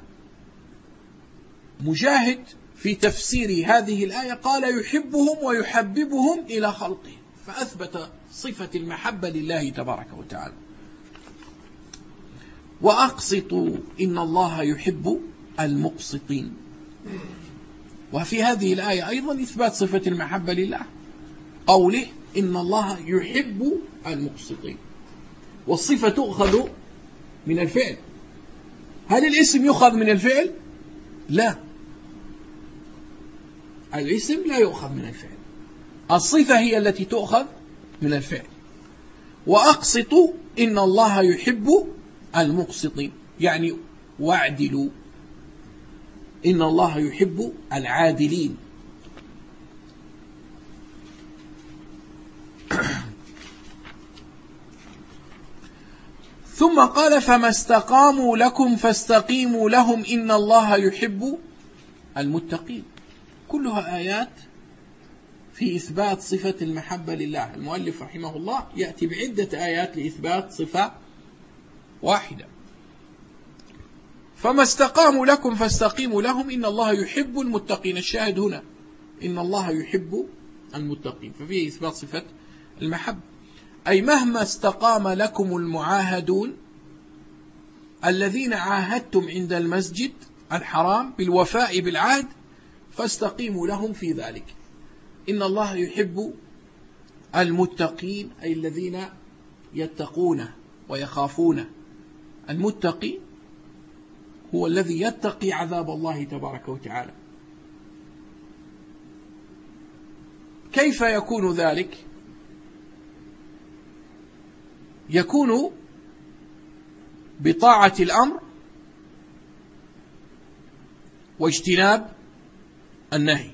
مجاهد في تفسير هذه الآية قال يحبهم ويحببهم إلى خلقه، فأثبت صفة المحبة لله تبارك وتعالى. وأقسطوا إن الله يحب المقسطين. وفي هذه الآية أيضا إثبات صفة المحبة لله، قوله إن الله يحب المقسطين، والصفة تؤخذ من الفعل. هل الاسم يؤخذ من الفعل؟ لا، الاسم لا يؤخذ من الفعل، الصفة هي التي تؤخذ من الفعل. وأقسطوا إن الله يحب المقسطين، يعني واعدلوا، إن الله يحب العادلين. ثم قال فما استقاموا لكم فاستقيموا لهم إن الله يحب المتقين. كلها آيات في إثبات صفة المحبة لله. المؤلف رحمه الله يأتي بعدة آيات لإثبات صفة واحدة. فما استقاموا لكم فاستقيموا لهم إن الله يحب المتقين. الشاهد هنا إن الله يحب المتقين، ففيه إثبات صفة المحبة، أي مهما استقام لكم المعاهدون الذين عاهدتم عند المسجد الحرام بالوفاء بالعهد فاستقيموا لهم في ذلك. إن الله يحب المتقين، أي الذين يتقون ويخافون. المتقي هو الذي يتقي عذاب الله تبارك وتعالى. كيف يكون ذلك؟ يكون بطاعة الأمر واجتناب النهي،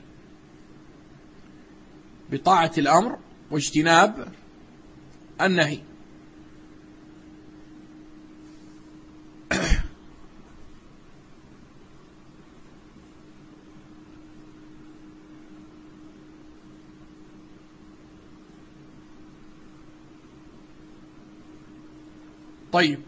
بطاعة الأمر واجتناب النهي. طيب،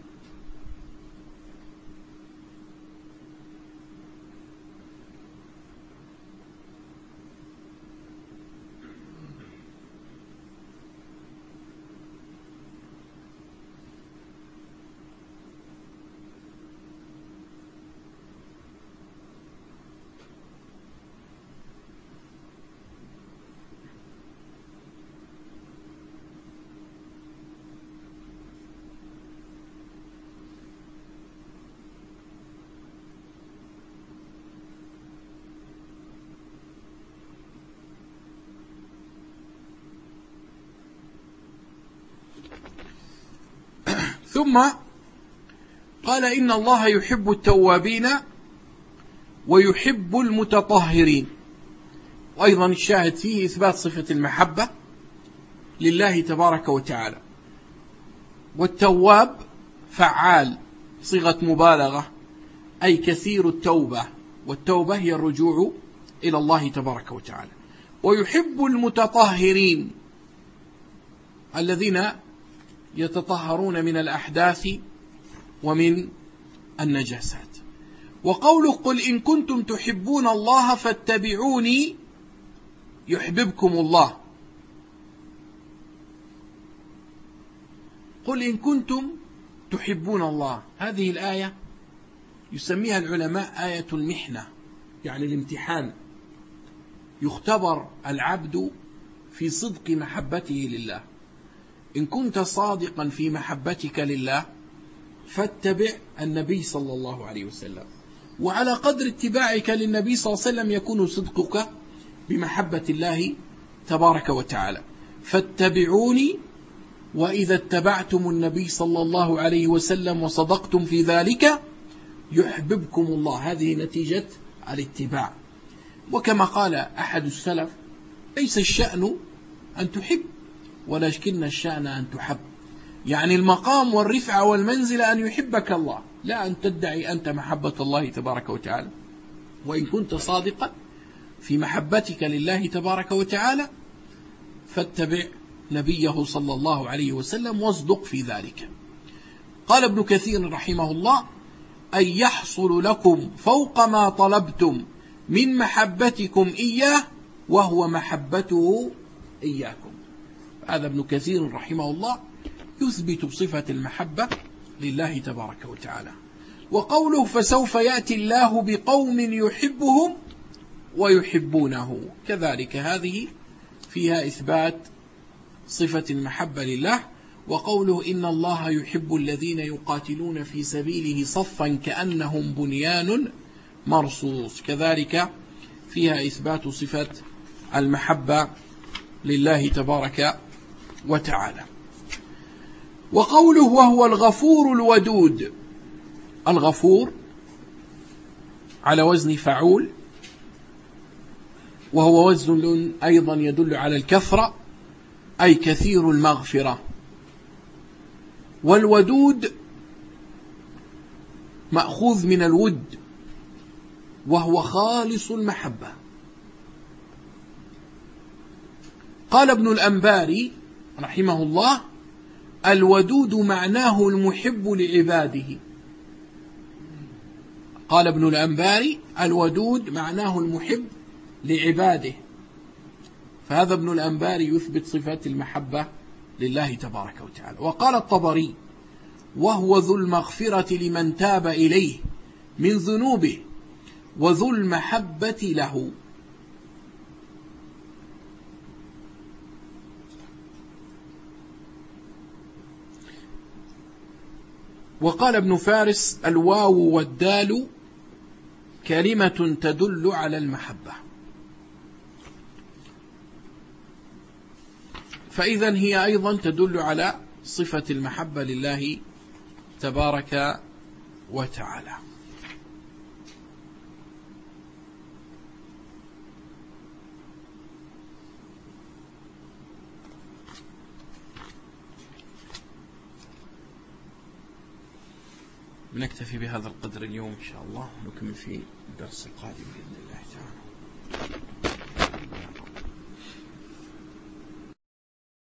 ثم قال إن الله يحب التوابين ويحب المتطهرين. وأيضا الشاهد فيه إثبات صفة المحبة لله تبارك وتعالى. والتواب فعال، صيغة مبالغة، أي كثير التوبة، والتوبة هي الرجوع إلى الله تبارك وتعالى. ويحب المتطهرين الذين يتطهرون من الأحداث ومن النجاسات. وقوله قل إن كنتم تحبون الله فاتبعوني يحببكم الله. قل إن كنتم تحبون الله، هذه الآية يسميها العلماء آية المحنة، يعني الامتحان. يختبر العبد في صدق محبته لله. إن كنت صادقا في محبتك لله فاتبع النبي صلى الله عليه وسلم، وعلى قدر اتباعك للنبي صلى الله عليه وسلم يكون صدقك بمحبة الله تبارك وتعالى. فاتبعوني، وإذا اتبعتم النبي صلى الله عليه وسلم وصدقتم في ذلك يحببكم الله. هذه نتيجة الاتباع. وكما قال أحد السلف ليس الشأن أن تحب ولكن الشأن أن تحب، يعني المقام والرفعة والمنزلة أن يحبك الله، لا أن تدعي أنت محبة الله تبارك وتعالى. وإن كنت صادقا في محبتك لله تبارك وتعالى فاتبع نبيه صلى الله عليه وسلم واصدق في ذلك. قال ابن كثير رحمه الله أن يحصل لكم فوق ما طلبتم من محبتكم إياه وهو محبته إياكم. هذا ابن كثير رحمه الله يثبت صفة المحبة لله تبارك وتعالى. وقوله فسوف يأتي الله بقوم يحبهم ويحبونه، كذلك هذه فيها إثبات صفة المحبة لله. وقوله إن الله يحب الذين يقاتلون في سبيله صفا كأنهم بنيان مرصوص، كذلك فيها إثبات صفة المحبة لله تبارك وتعالى. وقوله وهو الغفور الودود، الغفور على وزن فعول، وهو وزن أيضا يدل على الكثرة، أي كثير المغفرة. والودود مأخوذ من الود وهو خالص المحبة. قال ابن الأنباري رحمه الله الودود معناه المحب لعباده. قال ابن الأنباري الودود معناه المحب لعباده. فهذا ابن الأنباري يثبت صفة المحبة لله تبارك وتعالى. وقال الطبري: وهو ذو المغفرة لمن تاب إليه من ذنوبه وذو المحبة له. وقال ابن فارس: الواو والدال كلمة تدل على المحبة، فإذا هي أيضا تدل على صفة المحبة لله تبارك وتعالى. نكتفي بهذا القدر اليوم إن شاء الله، ونكمل في الدرس القادم بإذن الله تعالى.